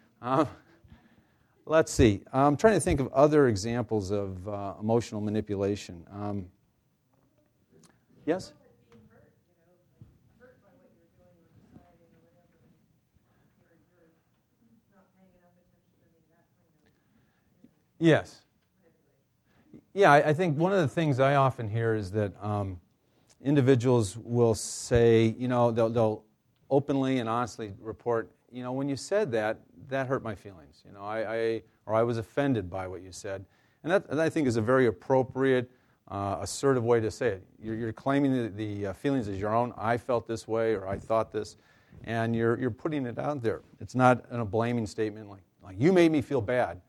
Let's see. I'm trying to think of other examples of emotional manipulation. Yes? Yes. Yeah, I think one of the things I often hear is that individuals will say, they'll openly and honestly report, when you said that hurt my feelings. I was offended by what you said. And that I think is a very appropriate, assertive way to say it. You're claiming the feelings as your own. I felt this way, or I thought this, and you're putting it out there. It's not a blaming statement like you made me feel bad.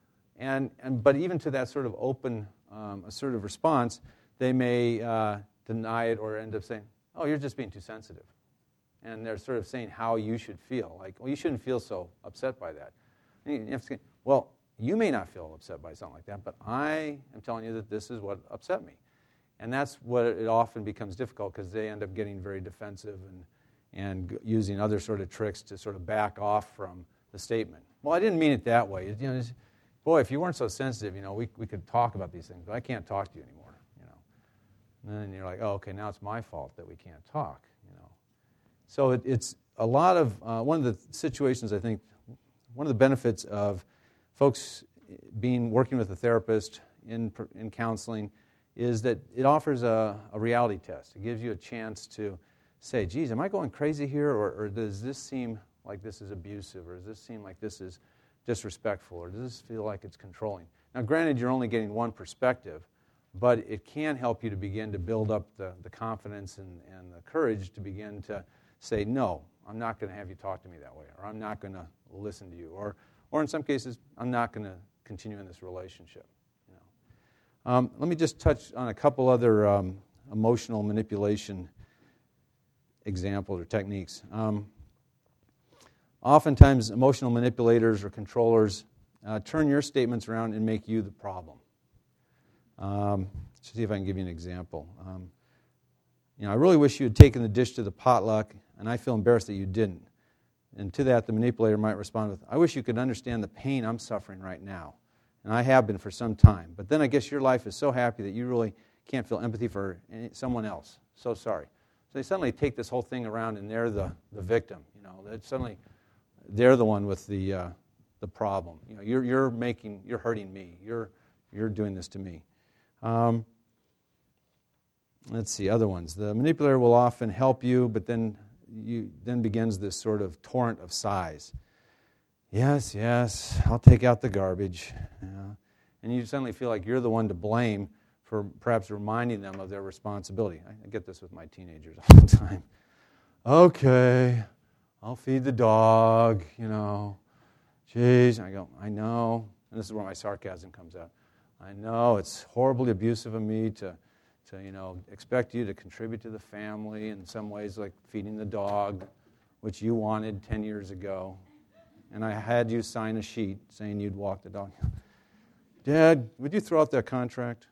But even to that sort of open, assertive response, they may deny it or end up saying, "Oh, you're just being too sensitive." And they're sort of saying how you should feel. Like, "Well, you shouldn't feel so upset by that." And you have to say, "Well, you may not feel upset by something like that, but I am telling you that this is what upset me." And that's what it often becomes difficult because they end up getting very defensive and using other sort of tricks to sort of back off from the statement. "Well, I didn't mean it that way. Boy, if you weren't so sensitive, we could talk about these things, but I can't talk to you anymore, And then you're like, "Oh, okay, now it's my fault that we can't talk, So it's a lot of, one of the situations, I think, one of the benefits of folks working with a therapist in counseling is that it offers a reality test. It gives you a chance to say, "Geez, am I going crazy here, or does this seem like this is abusive, or does this seem like this is disrespectful, or does this feel like it's controlling?" Now, granted, you're only getting one perspective, but it can help you to begin to build up the confidence and the courage to begin to say, "No, I'm not going to have you talk to me that way," or "I'm not going to listen to you," or in some cases, "I'm not going to continue in this relationship." Let me just touch on a couple other emotional manipulation examples or techniques. Oftentimes, emotional manipulators or controllers turn your statements around and make you the problem. Let's see if I can give you an example. "I really wish you had taken the dish to the potluck, and I feel embarrassed that you didn't." And to that, the manipulator might respond with, "I wish you could understand the pain I'm suffering right now, and I have been for some time. But then I guess your life is so happy that you really can't feel empathy for someone else. So sorry." So they suddenly take this whole thing around, and they're the victim. Suddenly they're the one with the problem. You're hurting me. You're doing this to me. Let's see, other ones. The manipulator will often help you, but then begins this sort of torrent of sighs. Yes, I'll take out the garbage. And you suddenly feel like you're the one to blame for perhaps reminding them of their responsibility. I get this with my teenagers all the time. "Okay, I'll feed the dog, Jeez, I go, "I know." And this is where my sarcasm comes out. "I know it's horribly abusive of me to expect you to contribute to the family in some ways, like feeding the dog, which you wanted 10 years ago. And I had you sign a sheet saying you'd walk the dog." "Dad, would you throw out that contract?"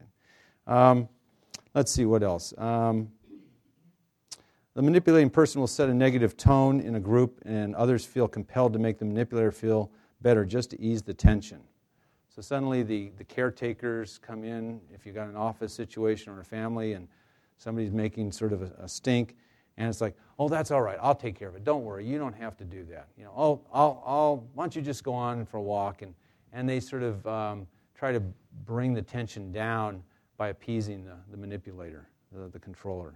Let's see, what else? The manipulating person will set a negative tone in a group, and others feel compelled to make the manipulator feel better just to ease the tension. So suddenly the caretakers come in, if you've got an office situation or a family, and somebody's making sort of a stink, And it's like, oh, that's all right. I'll take care of it. Don't worry. You don't have to do that. Why don't you just go on for a walk? And they sort of try to bring the tension down by appeasing the manipulator, the controller.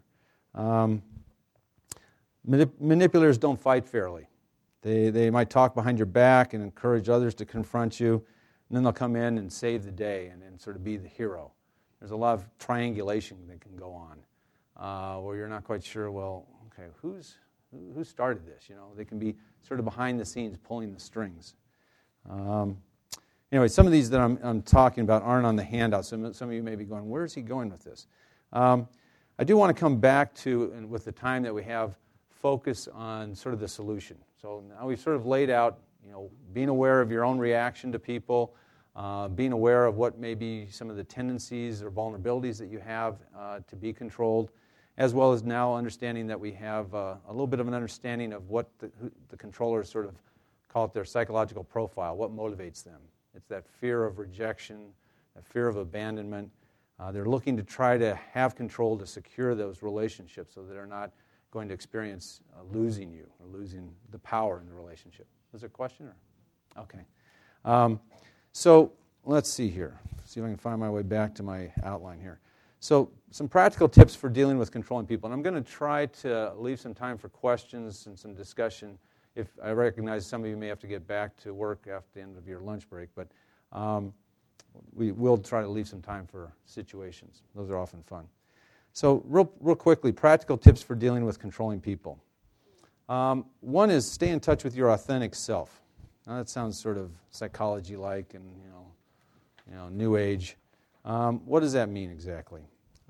Manipulators don't fight fairly. They might talk behind your back and encourage others to confront you, and then they'll come in and save the day and sort of be the hero. There's a lot of triangulation that can go on, where you're not quite sure, well, okay, who started this? They can be sort of behind the scenes pulling the strings. Anyway, some of these that I'm talking about aren't on the handout. Some of you may be going, where is he going with this? I do want to come back to, and with the time that we have, focus on sort of the solution. So now we've sort of laid out, being aware of your own reaction to people, being aware of what may be some of the tendencies or vulnerabilities that you have to be controlled, as well as now understanding that we have a little bit of an understanding of what the controllers sort of call it their psychological profile, what motivates them. It's that fear of rejection, that fear of abandonment. They're looking to try to have control to secure those relationships so that they're not going to experience losing you or losing the power in the relationship. Was there a question? Okay. So let's see here. See if I can find my way back to my outline here. So some practical tips for dealing with controlling people. And I'm going to try to leave some time for questions and some discussion. If I recognize some of you may have to get back to work after the end of your lunch break, but we will try to leave some time for situations. Those are often fun. So real quickly, practical tips for dealing with controlling people. One is stay in touch with your authentic self. Now that sounds sort of psychology-like and new age. What does that mean exactly?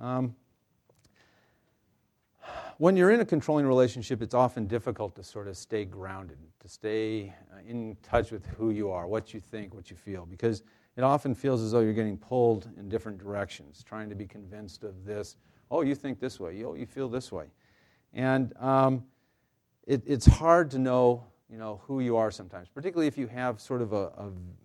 When you're in a controlling relationship, it's often difficult to sort of stay grounded, to stay in touch with who you are, what you think, what you feel, because it often feels as though you're getting pulled in different directions, trying to be convinced of this. Oh, you think this way. Oh, you feel this way. And it's hard to know, who you are sometimes, particularly if you have sort of a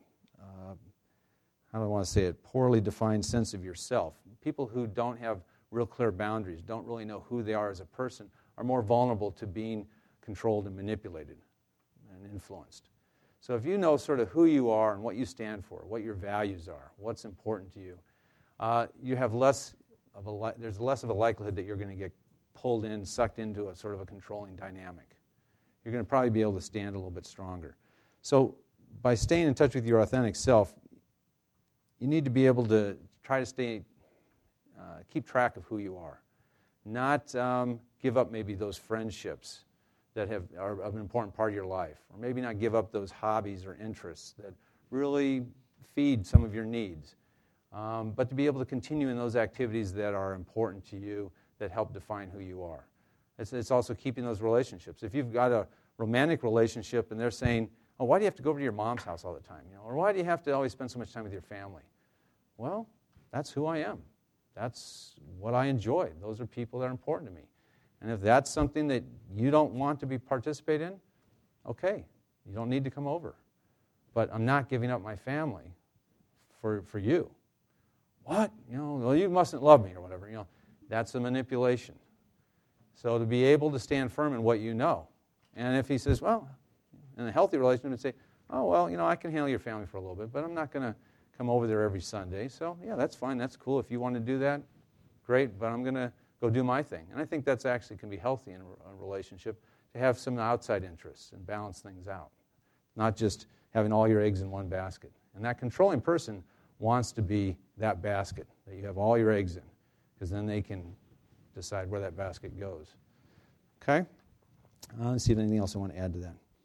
how do I want to say it, poorly defined sense of yourself. People who don't have real clear boundaries, don't really know who they are as a person, are more vulnerable to being controlled and manipulated and influenced. So if you know sort of who you are and what you stand for, what your values are, what's important to you, you have there's less of a likelihood that you're going to get pulled in, sucked into a sort of a controlling dynamic. You're going to probably be able to stand a little bit stronger. So by staying in touch with your authentic self, you need to be able to try to keep track of who you are. Not give up maybe those friendships that are an important part of your life, or maybe not give up those hobbies or interests that really feed some of your needs. But to be able to continue in those activities that are important to you, that help define who you are. It's also keeping those relationships. If you've got a romantic relationship and they're saying, oh, why do you have to go over to your mom's house all the time? Or why do you have to always spend so much time with your family? Well, that's who I am. That's what I enjoy. Those are people that are important to me. And if that's something that you don't want to participate in, okay, you don't need to come over. But I'm not giving up my family for you. What? Well, you mustn't love me or whatever. That's a manipulation. So to be able to stand firm in what you know. And if he says, well, in a healthy relationship, and say, oh, well, I can handle your family for a little bit, but I'm not going to come over there every Sunday. So, yeah, that's fine. That's cool. If you want to do that, great, but I'm going to go do my thing. And I think that's actually can be healthy in a relationship, to have some outside interests and balance things out, not just having all your eggs in one basket. And that controlling person wants to be that basket that you have all your eggs in, because then they can decide where that basket goes. Okay? Let's see if anything else I want to add to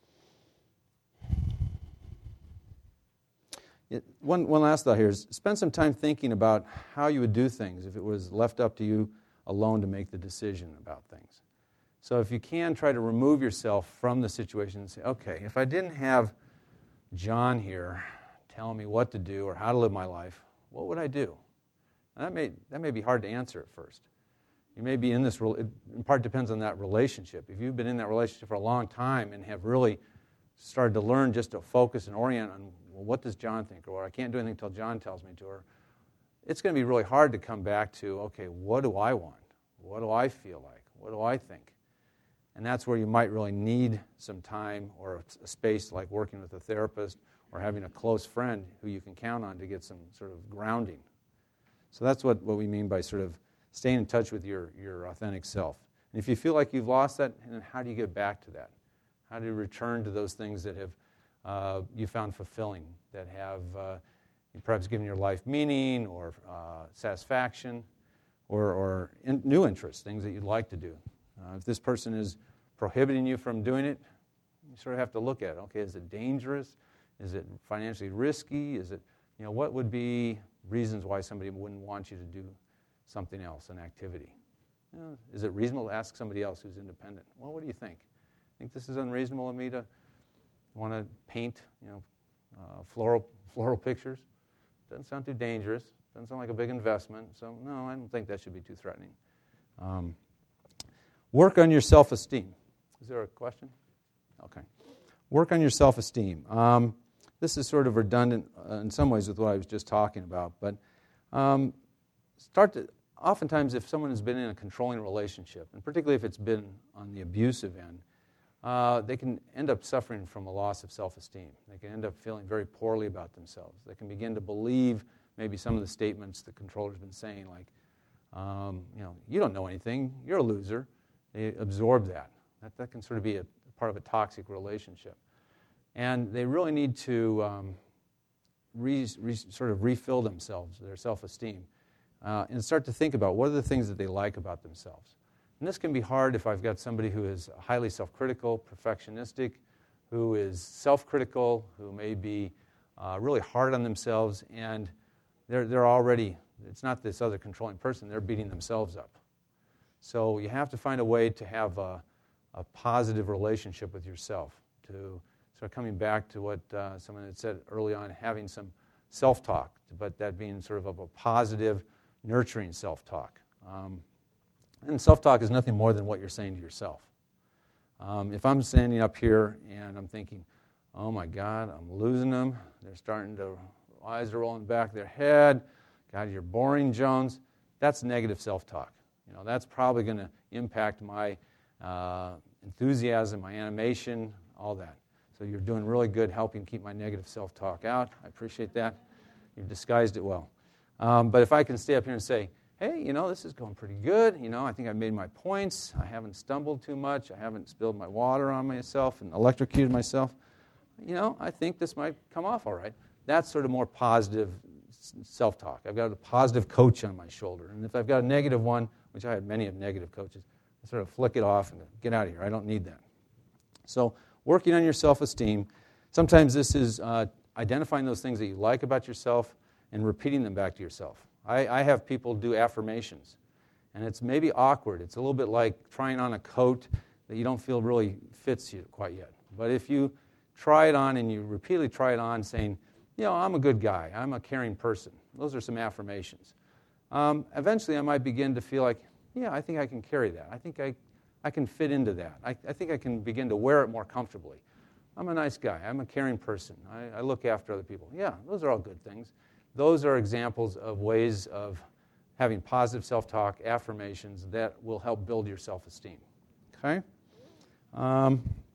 that. One last thought here is spend some time thinking about how you would do things if it was left up to you alone to make the decision about things. So if you can, try to remove yourself from the situation and say, okay, if I didn't have John here telling me what to do or how to live my life, what would I do? And that may be hard to answer at first. You may be in this, it in part depends on that relationship. If you've been in that relationship for a long time and have really started to learn just to focus and orient on, well, what does John think? Or I can't do anything until John tells me to. Or it's going to be really hard to come back to, okay, what do I want? What do I feel like? What do I think? And that's where you might really need some time or a space like working with a therapist or having a close friend who you can count on to get some sort of grounding. So that's what we mean by sort of staying in touch with your authentic self. And if you feel like you've lost that, then how do you get back to that? How do you return to those things that have you found fulfilling, that have perhaps given your life meaning or satisfaction or new interests, things that you'd like to do? If this person is prohibiting you from doing it, you sort of have to look at it. Okay, is it dangerous? Is it financially risky? Is it, what would be reasons why somebody wouldn't want you to do something else, an activity? Is it reasonable to ask somebody else who's independent? Well, what do you think? Think this is unreasonable of me to want to paint, floral pictures? Doesn't sound too dangerous. Doesn't sound like a big investment. So no, I don't think that should be too threatening. Work on your self-esteem. Is there a question? Okay. Work on your self-esteem. This is sort of redundant in some ways with what I was just talking about, but oftentimes if someone has been in a controlling relationship, and particularly if it's been on the abusive end, they can end up suffering from a loss of self-esteem. They can end up feeling very poorly about themselves. They can begin to believe maybe some of the statements the controller's been saying, like, you don't know anything, you're a loser. They absorb that. That can sort of be a part of a toxic relationship. And they really need to sort of refill themselves, their self-esteem, and start to think about what are the things that they like about themselves. And this can be hard if I've got somebody who is highly self-critical, perfectionistic, who is self-critical, who may be really hard on themselves, and they're already, it's not this other controlling person, they're beating themselves up. So you have to find a way to have a positive relationship with yourself, to start coming back to what someone had said early on, having some self-talk, but that being sort of a positive, nurturing self-talk. And self-talk is nothing more than what you're saying to yourself. If I'm standing up here and I'm thinking, oh my God, I'm losing them, they're starting to, eyes are rolling back of their head, God, you're boring, Jones, that's negative self-talk. That's probably going to impact my enthusiasm, my animation, all that. So you're doing really good helping keep my negative self-talk out. I appreciate that. You've disguised it well. But if I can stay up here and say, hey, this is going pretty good. I think I made my points. I haven't stumbled too much. I haven't spilled my water on myself and electrocuted myself. I think this might come off all right. That's sort of more positive self-talk. I've got a positive coach on my shoulder. And if I've got a negative one, which I have many of negative coaches, I sort of flick it off and get out of here. I don't need that. So working on your self-esteem, sometimes this is identifying those things that you like about yourself and repeating them back to yourself. I have people do affirmations, and it's maybe awkward. It's a little bit like trying on a coat that you don't feel really fits you quite yet. But if you try it on and you repeatedly try it on saying, I'm a good guy, I'm a caring person. Those are some affirmations. Eventually I might begin to feel like, I think I can carry that. I think I can fit into that. I think I can begin to wear it more comfortably. I'm a nice guy. I'm a caring person. I look after other people. Yeah, those are all good things. Those are examples of ways of having positive self-talk, affirmations that will help build your self-esteem. Okay? I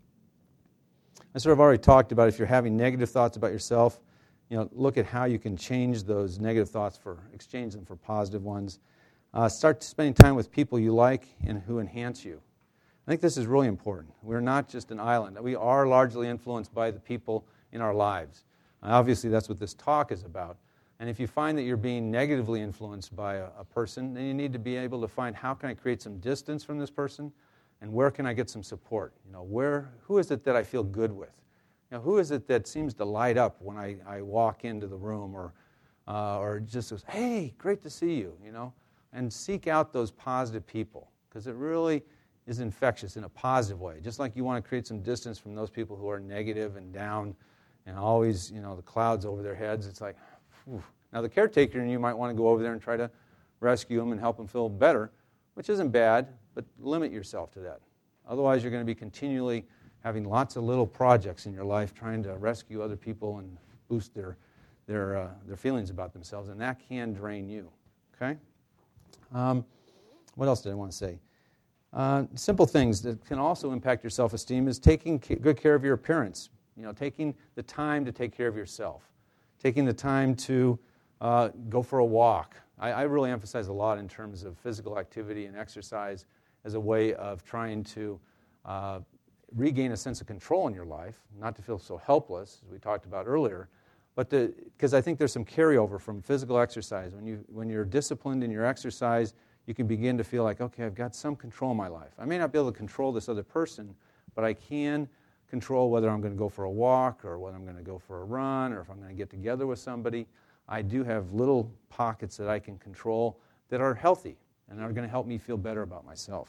sort of already talked about if you're having negative thoughts about yourself, look at how you can change those negative thoughts exchange them for positive ones. Start spending time with people you like and who enhance you. I think this is really important. We're not just an island. We are largely influenced by the people in our lives. Obviously, that's what this talk is about. And if you find that you're being negatively influenced by a person, then you need to be able to find how can I create some distance from this person and where can I get some support? Who is it that I feel good with? Who is it that seems to light up when I walk into the room or just says, hey, great to see you, And seek out those positive people because it really is infectious in a positive way. Just like you want to create some distance from those people who are negative and down and always, the clouds over their heads. It's like, whew. Now the caretaker and you might want to go over there and try to rescue them and help them feel better, which isn't bad, but limit yourself to that. Otherwise, you're going to be continually having lots of little projects in your life trying to rescue other people and boost their feelings about themselves, and that can drain you. Okay? What else did I want to say? Simple things that can also impact your self-esteem is taking good care of your appearance. Taking the time to take care of yourself. Taking the time to go for a walk. I really emphasize a lot in terms of physical activity and exercise as a way of trying to regain a sense of control in your life, not to feel so helpless, as we talked about earlier, but because I think there's some carryover from physical exercise. When you're disciplined in your exercise, you can begin to feel like, okay, I've got some control in my life. I may not be able to control this other person, but I can control whether I'm going to go for a walk or whether I'm going to go for a run or if I'm going to get together with somebody. I do have little pockets that I can control that are healthy and are going to help me feel better about myself.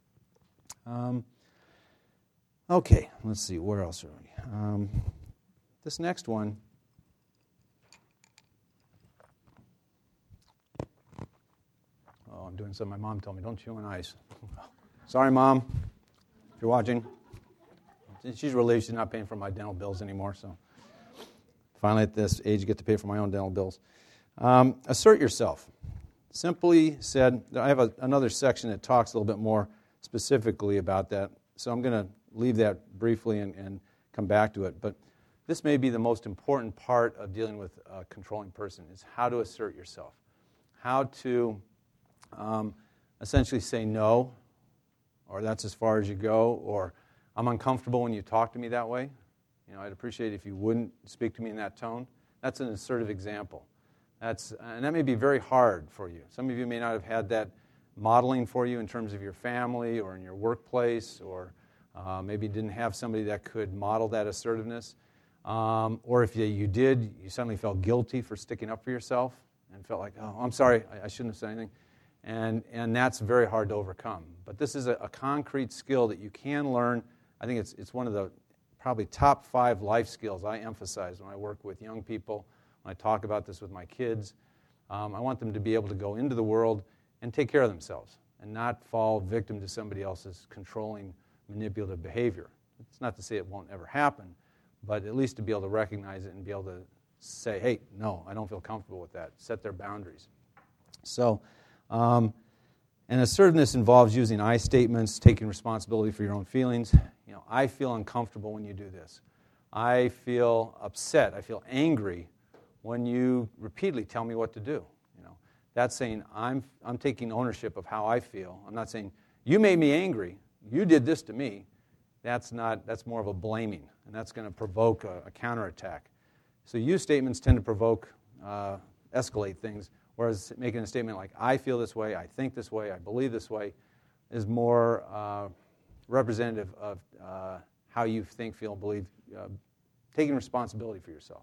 Okay, let's see, where else are we? This next one. Oh, I'm doing something my mom told me, don't chew on ice. Sorry, Mom, if you're watching. She's relieved she's not paying for my dental bills anymore, so finally at this age I get to pay for my own dental bills. Assert yourself. Simply said, I have another section that talks a little bit more specifically about that, so I'm going to leave that briefly and come back to it. But this may be the most important part of dealing with a controlling person, is how to assert yourself. How to essentially say no, or that's as far as you go, or I'm uncomfortable when you talk to me that way. I'd appreciate it if you wouldn't speak to me in that tone. That's an assertive example. And that may be very hard for you. Some of you may not have had that modeling for you in terms of your family or in your workplace, or maybe didn't have somebody that could model that assertiveness. Or if you did, you suddenly felt guilty for sticking up for yourself and felt like, oh, I'm sorry, I shouldn't have said anything. And that's very hard to overcome. But this is a concrete skill that you can learn. I think it's one of the probably top 5 life skills I emphasize when I work with young people, when I talk about this with my kids. I want them to be able to go into the world and take care of themselves and not fall victim to somebody else's controlling, manipulative behavior. It's not to say it won't ever happen, but at least to be able to recognize it and be able to say, hey, no, I don't feel comfortable with that. Set their boundaries. So, and assertiveness involves using I statements, taking responsibility for your own feelings. I feel uncomfortable when you do this. I feel upset. I feel angry when you repeatedly tell me what to do. That's saying I'm taking ownership of how I feel. I'm not saying you made me angry. You did this to me. That's more of a blaming, and that's going to provoke a counterattack. So you statements tend to provoke, escalate things. Whereas making a statement like, I feel this way, I think this way, I believe this way, is more representative of how you think, feel, and believe, taking responsibility for yourself.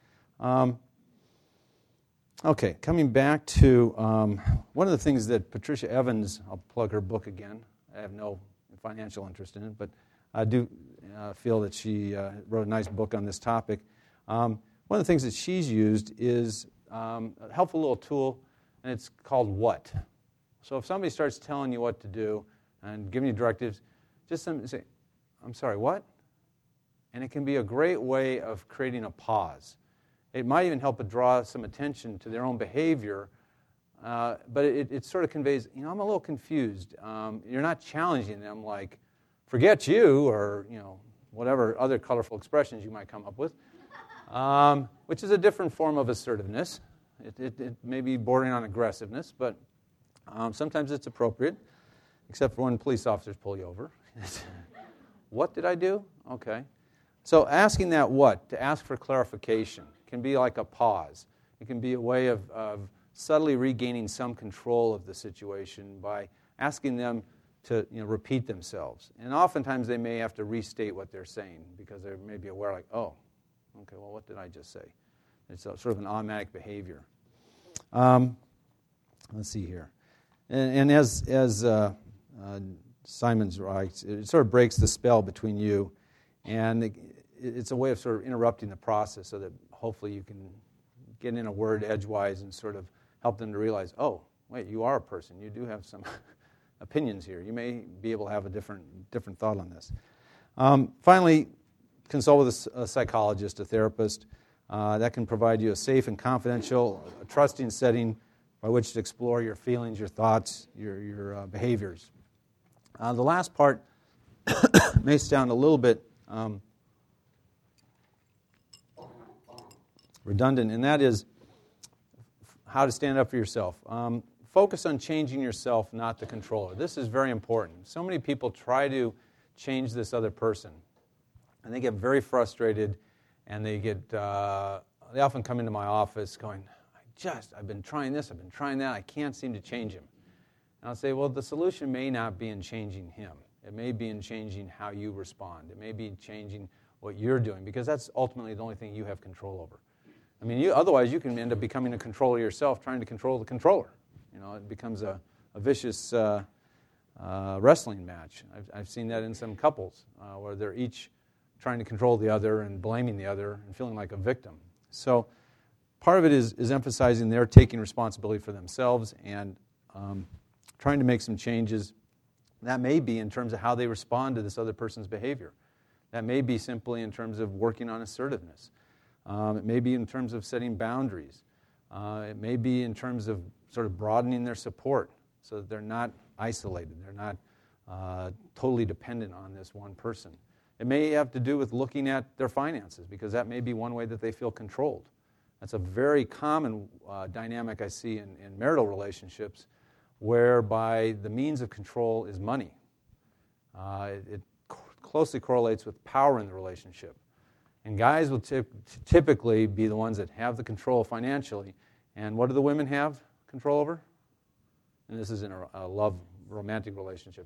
Okay, coming back to one of the things that Patricia Evans, I'll plug her book again. I have no financial interest in it, but I do feel that she wrote a nice book on this topic. One of the things that she's used is a helpful little tool, and it's called What. So if somebody starts telling you what to do and giving you directives, just say, I'm sorry, what? And it can be a great way of creating a pause. It might even help draw some attention to their own behavior, but it sort of conveys, I'm a little confused. You're not challenging them like, forget you, or whatever other colorful expressions you might come up with. Which is a different form of assertiveness. It may be bordering on aggressiveness, but sometimes it's appropriate, except for when police officers pull you over. What did I do? Okay. So asking that what, to ask for clarification, can be like a pause. It can be a way of subtly regaining some control of the situation by asking them to repeat themselves. And oftentimes they may have to restate what they're saying because they may be aware like, oh, okay, well, what did I just say? It's sort of an automatic behavior. Let's see here. And as Simons writes, it sort of breaks the spell between you, and it's a way of sort of interrupting the process so that hopefully you can get in a word edgewise and sort of help them to realize, oh, wait, you are a person. You do have some opinions here. You may be able to have a different thought on this. Finally, consult with a psychologist, a therapist. That can provide you a safe and confidential, trusting setting by which to explore your feelings, your thoughts, your behaviors. The last part may sound a little bit redundant, and that is how to stand up for yourself. Focus on changing yourself, not the controller. This is very important. So many people try to change this other person, and they get very frustrated, and they often come into my office going, I've been trying this, I've been trying that, I can't seem to change him. And I'll say, well, the solution may not be in changing him. It may be in changing how you respond. It may be changing what you're doing, because that's ultimately the only thing you have control over. I mean, otherwise you can end up becoming a controller yourself, trying to control the controller. It becomes a vicious wrestling match. I've seen that in some couples where they're each trying to control the other and blaming the other and feeling like a victim. So part of it is emphasizing they're taking responsibility for themselves and trying to make some changes. That may be in terms of how they respond to this other person's behavior. That may be simply in terms of working on assertiveness. It may be in terms of setting boundaries. It may be in terms of sort of broadening their support so that they're not isolated. They're not totally dependent on this one person. It may have to do with looking at their finances, because that may be one way that they feel controlled. That's a very common dynamic I see in marital relationships, whereby the means of control is money. It closely correlates with power in the relationship. And guys will typically be the ones that have the control financially. And what do the women have control over? And this is in a love, romantic relationship.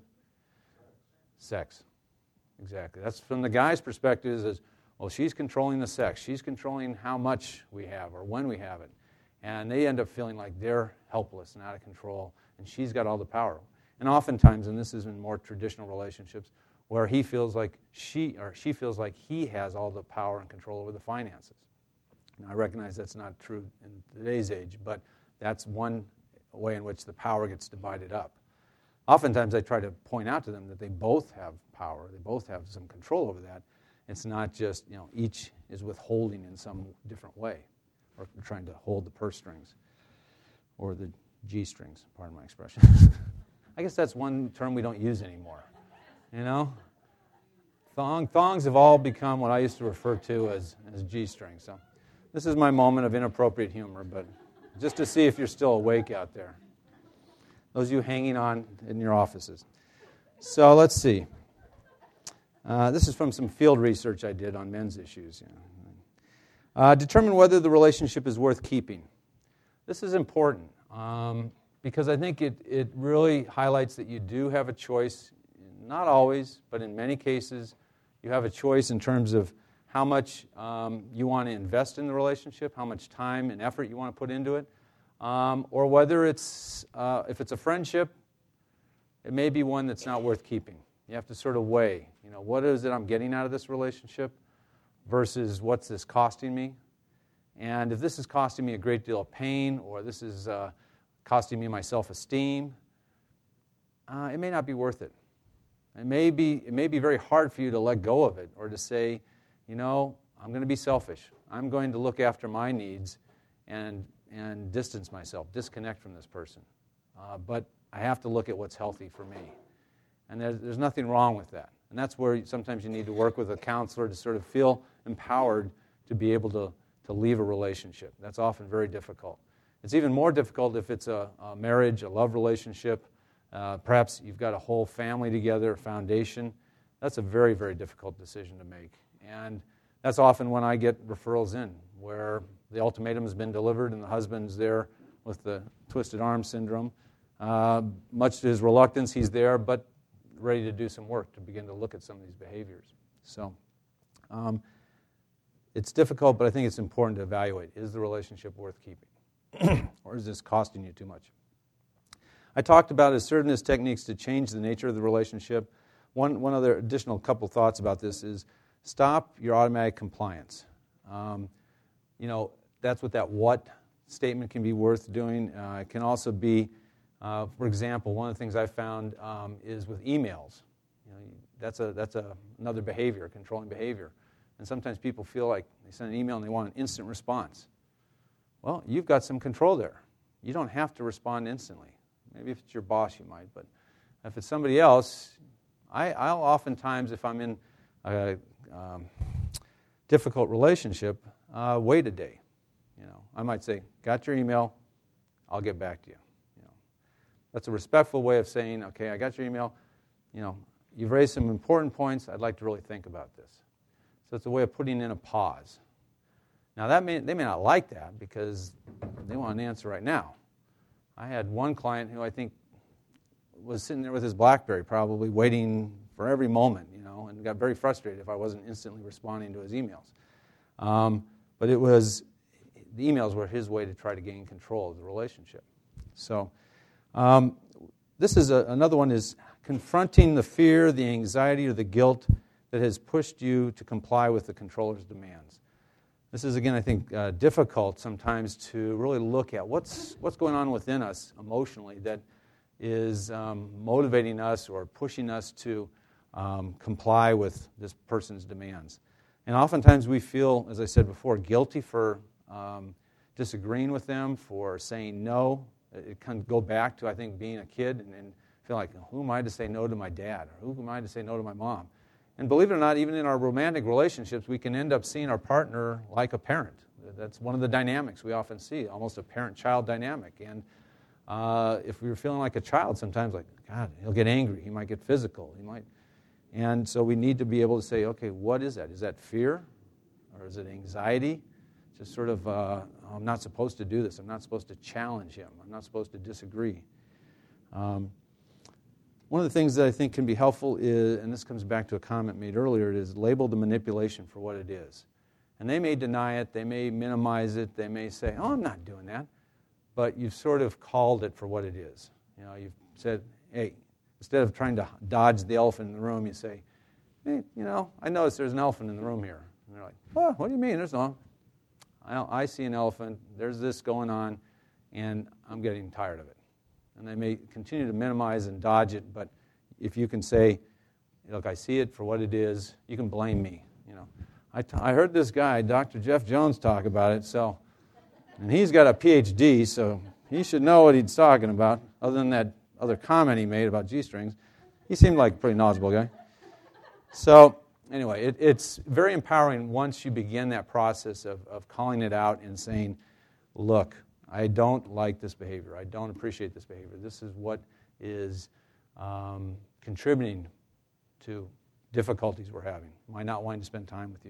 Sex. Exactly. That's from the guy's perspective is, well, she's controlling the sex. She's controlling how much we have or when we have it. And they end up feeling like they're helpless and out of control, and she's got all the power. And oftentimes, and this is in more traditional relationships, where he feels like she feels like he has all the power and control over the finances. Now, I recognize that's not true in today's age, but that's one way in which the power gets divided up. Oftentimes, I try to point out to them that they both have power. They both have some control over that. It's not just, each is withholding in some different way or trying to hold the purse strings or the G strings, pardon my expression. I guess that's one term we don't use anymore. Thongs have all become what I used to refer to as G strings. So this is my moment of inappropriate humor, but just to see if you're still awake out there. Those of you hanging on in your offices. So let's see. This is from some field research I did on men's issues. Determine whether the relationship is worth keeping. This is important because I think it really highlights that you do have a choice. Not always, but in many cases, you have a choice in terms of how much you want to invest in the relationship, how much time and effort you want to put into it, or whether it's, if it's a friendship, it may be one that's not worth keeping. You have to sort of weigh, what is it I'm getting out of this relationship versus what's this costing me? And if this is costing me a great deal of pain, or this is costing me my self-esteem, it may not be worth it. It may be very hard for you to let go of it or to say, I'm going to be selfish. I'm going to look after my needs and distance myself, disconnect from this person. But I have to look at what's healthy for me. And there's nothing wrong with that. And that's where sometimes you need to work with a counselor to sort of feel empowered to be able to leave a relationship. That's often very difficult. It's even more difficult if it's a marriage, a love relationship. Perhaps you've got a whole family together, a foundation. That's a very, very difficult decision to make. And that's often when I get referrals in, where the ultimatum has been delivered and the husband's there with the twisted arm syndrome. Much to his reluctance, he's there, but ready to do some work to begin to look at some of these behaviors. So it's difficult, but I think it's important to evaluate. Is the relationship worth keeping? Or is this costing you too much? I talked about assertiveness techniques to change the nature of the relationship. One other additional couple thoughts about this is stop your automatic compliance. That's what that what statement can be worth doing. It can also be, for example, one of the things I found is with emails. That's another behavior, controlling behavior. And sometimes people feel like they send an email and they want an instant response. Well, you've got some control there. You don't have to respond instantly. Maybe if it's your boss, you might, but If it's somebody else, I'll oftentimes, if I'm in a difficult relationship, wait a day. I might say, got your email, I'll get back to you. That's a respectful way of saying, okay, I got your email. You've raised some important points. I'd like to really think about this. So it's a way of putting in a pause. Now, they may not like that because they want an answer right now. I had one client who I think was sitting there with his BlackBerry probably waiting for every moment, and got very frustrated if I wasn't instantly responding to his emails. But the emails were his way to try to gain control of the relationship. So this is another one is confronting the fear, the anxiety, or the guilt that has pushed you to comply with the controller's demands. This is, again, I think, difficult sometimes to really look at what's going on within us emotionally that is motivating us or pushing us to comply with this person's demands. And oftentimes we feel, as I said before, guilty for disagreeing with them, for saying no. It can go back to, I think, being a kid and feel like, who am I to say no to my dad? Or who am I to say no to my mom? And believe it or not, even in our romantic relationships, we can end up seeing our partner like a parent. That's one of the dynamics we often see, almost a parent-child dynamic. And if we were feeling like a child sometimes, like, God, he'll get angry, he might get physical, he might. And so we need to be able to say, okay, what is that? Is that fear? Or is it anxiety? Just sort of, I'm not supposed to do this. I'm not supposed to challenge him. I'm not supposed to disagree. One of the things that I think can be helpful is, and this comes back to a comment made earlier, is label the manipulation for what it is. And they may deny it. They may minimize it. They may say, I'm not doing that. But you've sort of called it for what it is. You've said, hey, instead of trying to dodge the elephant in the room, you say, hey, I noticed there's an elephant in the room here. And they're like, what do you mean? There's no. I see an elephant. There's this going on, and I'm getting tired of it. And they may continue to minimize and dodge it, but if you can say, look, I see it for what it is, you can blame me. I heard this guy, Dr. Jeff Jones, talk about it, and he's got a PhD, so he should know what he's talking about, other than that other comment he made about G-strings. He seemed like a pretty knowledgeable guy. So anyway, it's very empowering once you begin that process of calling it out and saying, look, I don't like this behavior. I don't appreciate this behavior. This is what is contributing to difficulties we're having. Am I not wanting to spend time with you?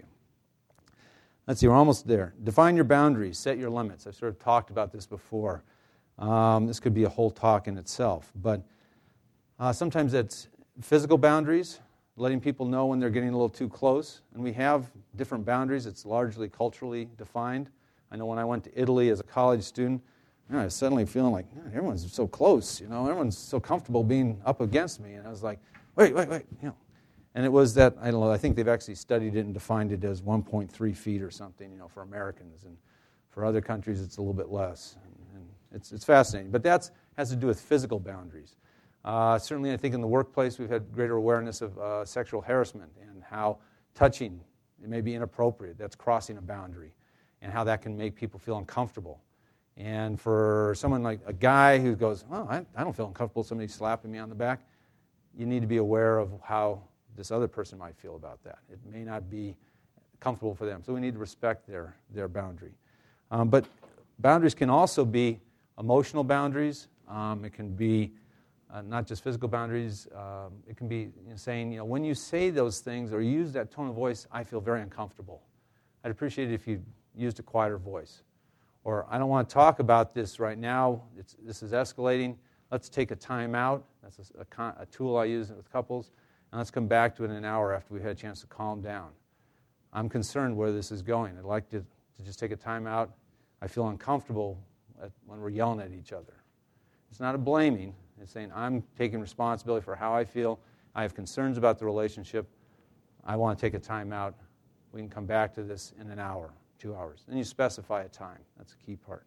Let's see, we're almost there. Define your boundaries. Set your limits. I've sort of talked about this before. This could be a whole talk in itself. But sometimes it's physical boundaries, letting people know when they're getting a little too close. And we have different boundaries. It's largely culturally defined. I know when I went to Italy as a college student, I was suddenly feeling like, everyone's so close, everyone's so comfortable being up against me. And I was like, wait. And it was that, I don't know, I think they've actually studied it and defined it as 1.3 feet or something, for Americans. And for other countries, it's a little bit less. And it's fascinating. But that has to do with physical boundaries. Certainly, I think in the workplace, we've had greater awareness of sexual harassment and how touching, it may be inappropriate. That's crossing a boundary. And how that can make people feel uncomfortable. And for someone like a guy who goes, I don't feel uncomfortable somebody slapping me on the back, you need to be aware of how this other person might feel about that. It may not be comfortable for them. So we need to respect their boundary. But boundaries can also be emotional boundaries. It can be not just physical boundaries. It can be saying, when you say those things or use that tone of voice, I feel very uncomfortable. I'd appreciate it if you used a quieter voice. Or, I don't want to talk about this right now. This is escalating. Let's take a time out. That's a tool I use with couples. And let's come back to it in an hour after we've had a chance to calm down. I'm concerned where this is going. I'd like to just take a time out. I feel uncomfortable when we're yelling at each other. It's not a blaming. It's saying, I'm taking responsibility for how I feel. I have concerns about the relationship. I want to take a time out. We can come back to this in an hour, 2 hours. And you specify a time. That's a key part.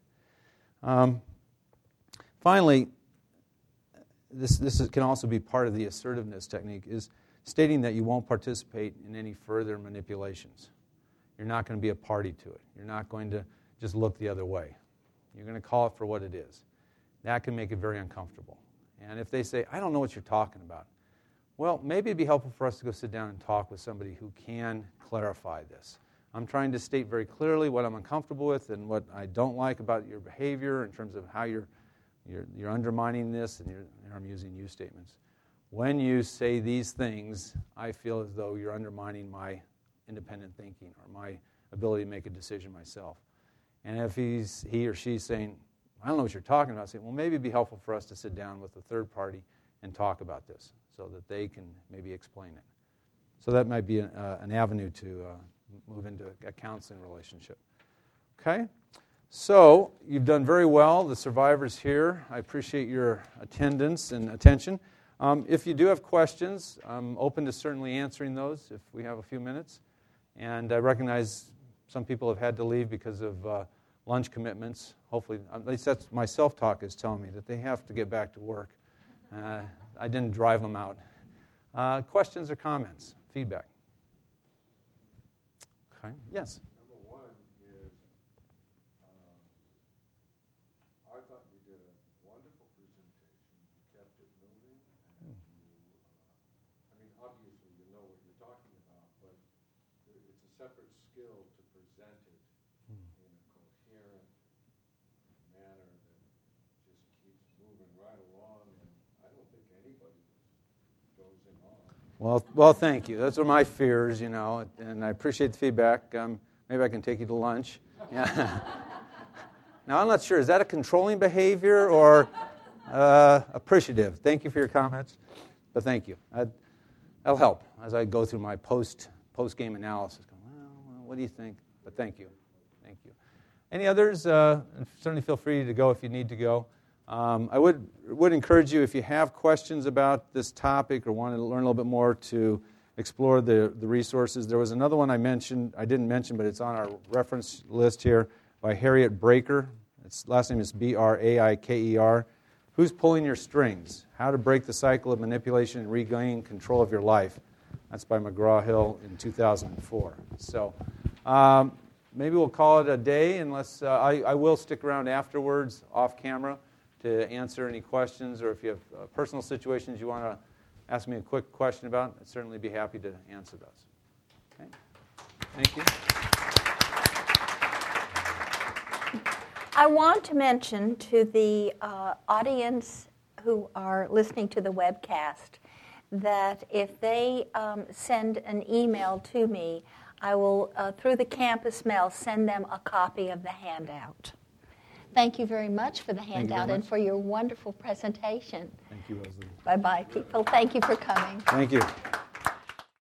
Finally, this can also be part of the assertiveness technique, is stating that you won't participate in any further manipulations. You're not going to be a party to it. You're not going to just look the other way. You're going to call it for what it is. That can make it very uncomfortable. And if they say, I don't know what you're talking about, well, maybe it'd be helpful for us to go sit down and talk with somebody who can clarify this. I'm trying to state very clearly what I'm uncomfortable with and what I don't like about your behavior in terms of how you're undermining this, and I'm using you statements. When you say these things, I feel as though you're undermining my independent thinking or my ability to make a decision myself. And if he or she's saying, I don't know what you're talking about, say, well, maybe it'd be helpful for us to sit down with a third party and talk about this so that they can maybe explain it. So that might be an avenue to move into a counseling relationship. Okay? So you've done very well, the survivors here. I appreciate your attendance and attention. If you do have questions, I'm open to certainly answering those if we have a few minutes. And I recognize some people have had to leave because of lunch commitments. Hopefully, at least that's my self-talk is telling me that they have to get back to work. I didn't drive them out. Questions or comments? Feedback? Okay. Yes? Number one is, I thought you did a wonderful presentation. You kept it moving, and obviously you know what you're talking about, but it's a separate skill to present it in a coherent manner that just keeps moving right along, and I don't think anybody goes in on. Well, thank you. Those are my fears, and I appreciate the feedback. Maybe I can take you to lunch. Yeah. Now, I'm not sure. Is that a controlling behavior or appreciative? Thank you for your comments, but thank you. That'll help as I go through my post-game analysis. Well, what do you think? But thank you. Thank you. Any others? Certainly feel free to go if you need to go. I would encourage you, if you have questions about this topic or want to learn a little bit more, to explore the resources. There was another one I didn't mention, but it's on our reference list here, by Harriet Braker. Its last name is Braiker. Who's Pulling Your Strings? How to Break the Cycle of Manipulation and Regain Control of Your Life. That's by McGraw-Hill in 2004. So maybe we'll call it a day, unless I will stick around afterwards, off camera, to answer any questions, or if you have personal situations you want to ask me a quick question about, I'd certainly be happy to answer those. Okay? Thank you. I want to mention to the audience who are listening to the webcast that if they send an email to me, I will, through the campus mail, send them a copy of the handout. Thank you very much for the handout and for your wonderful presentation. Thank you, Leslie. Bye-bye, people. Thank you for coming. Thank you.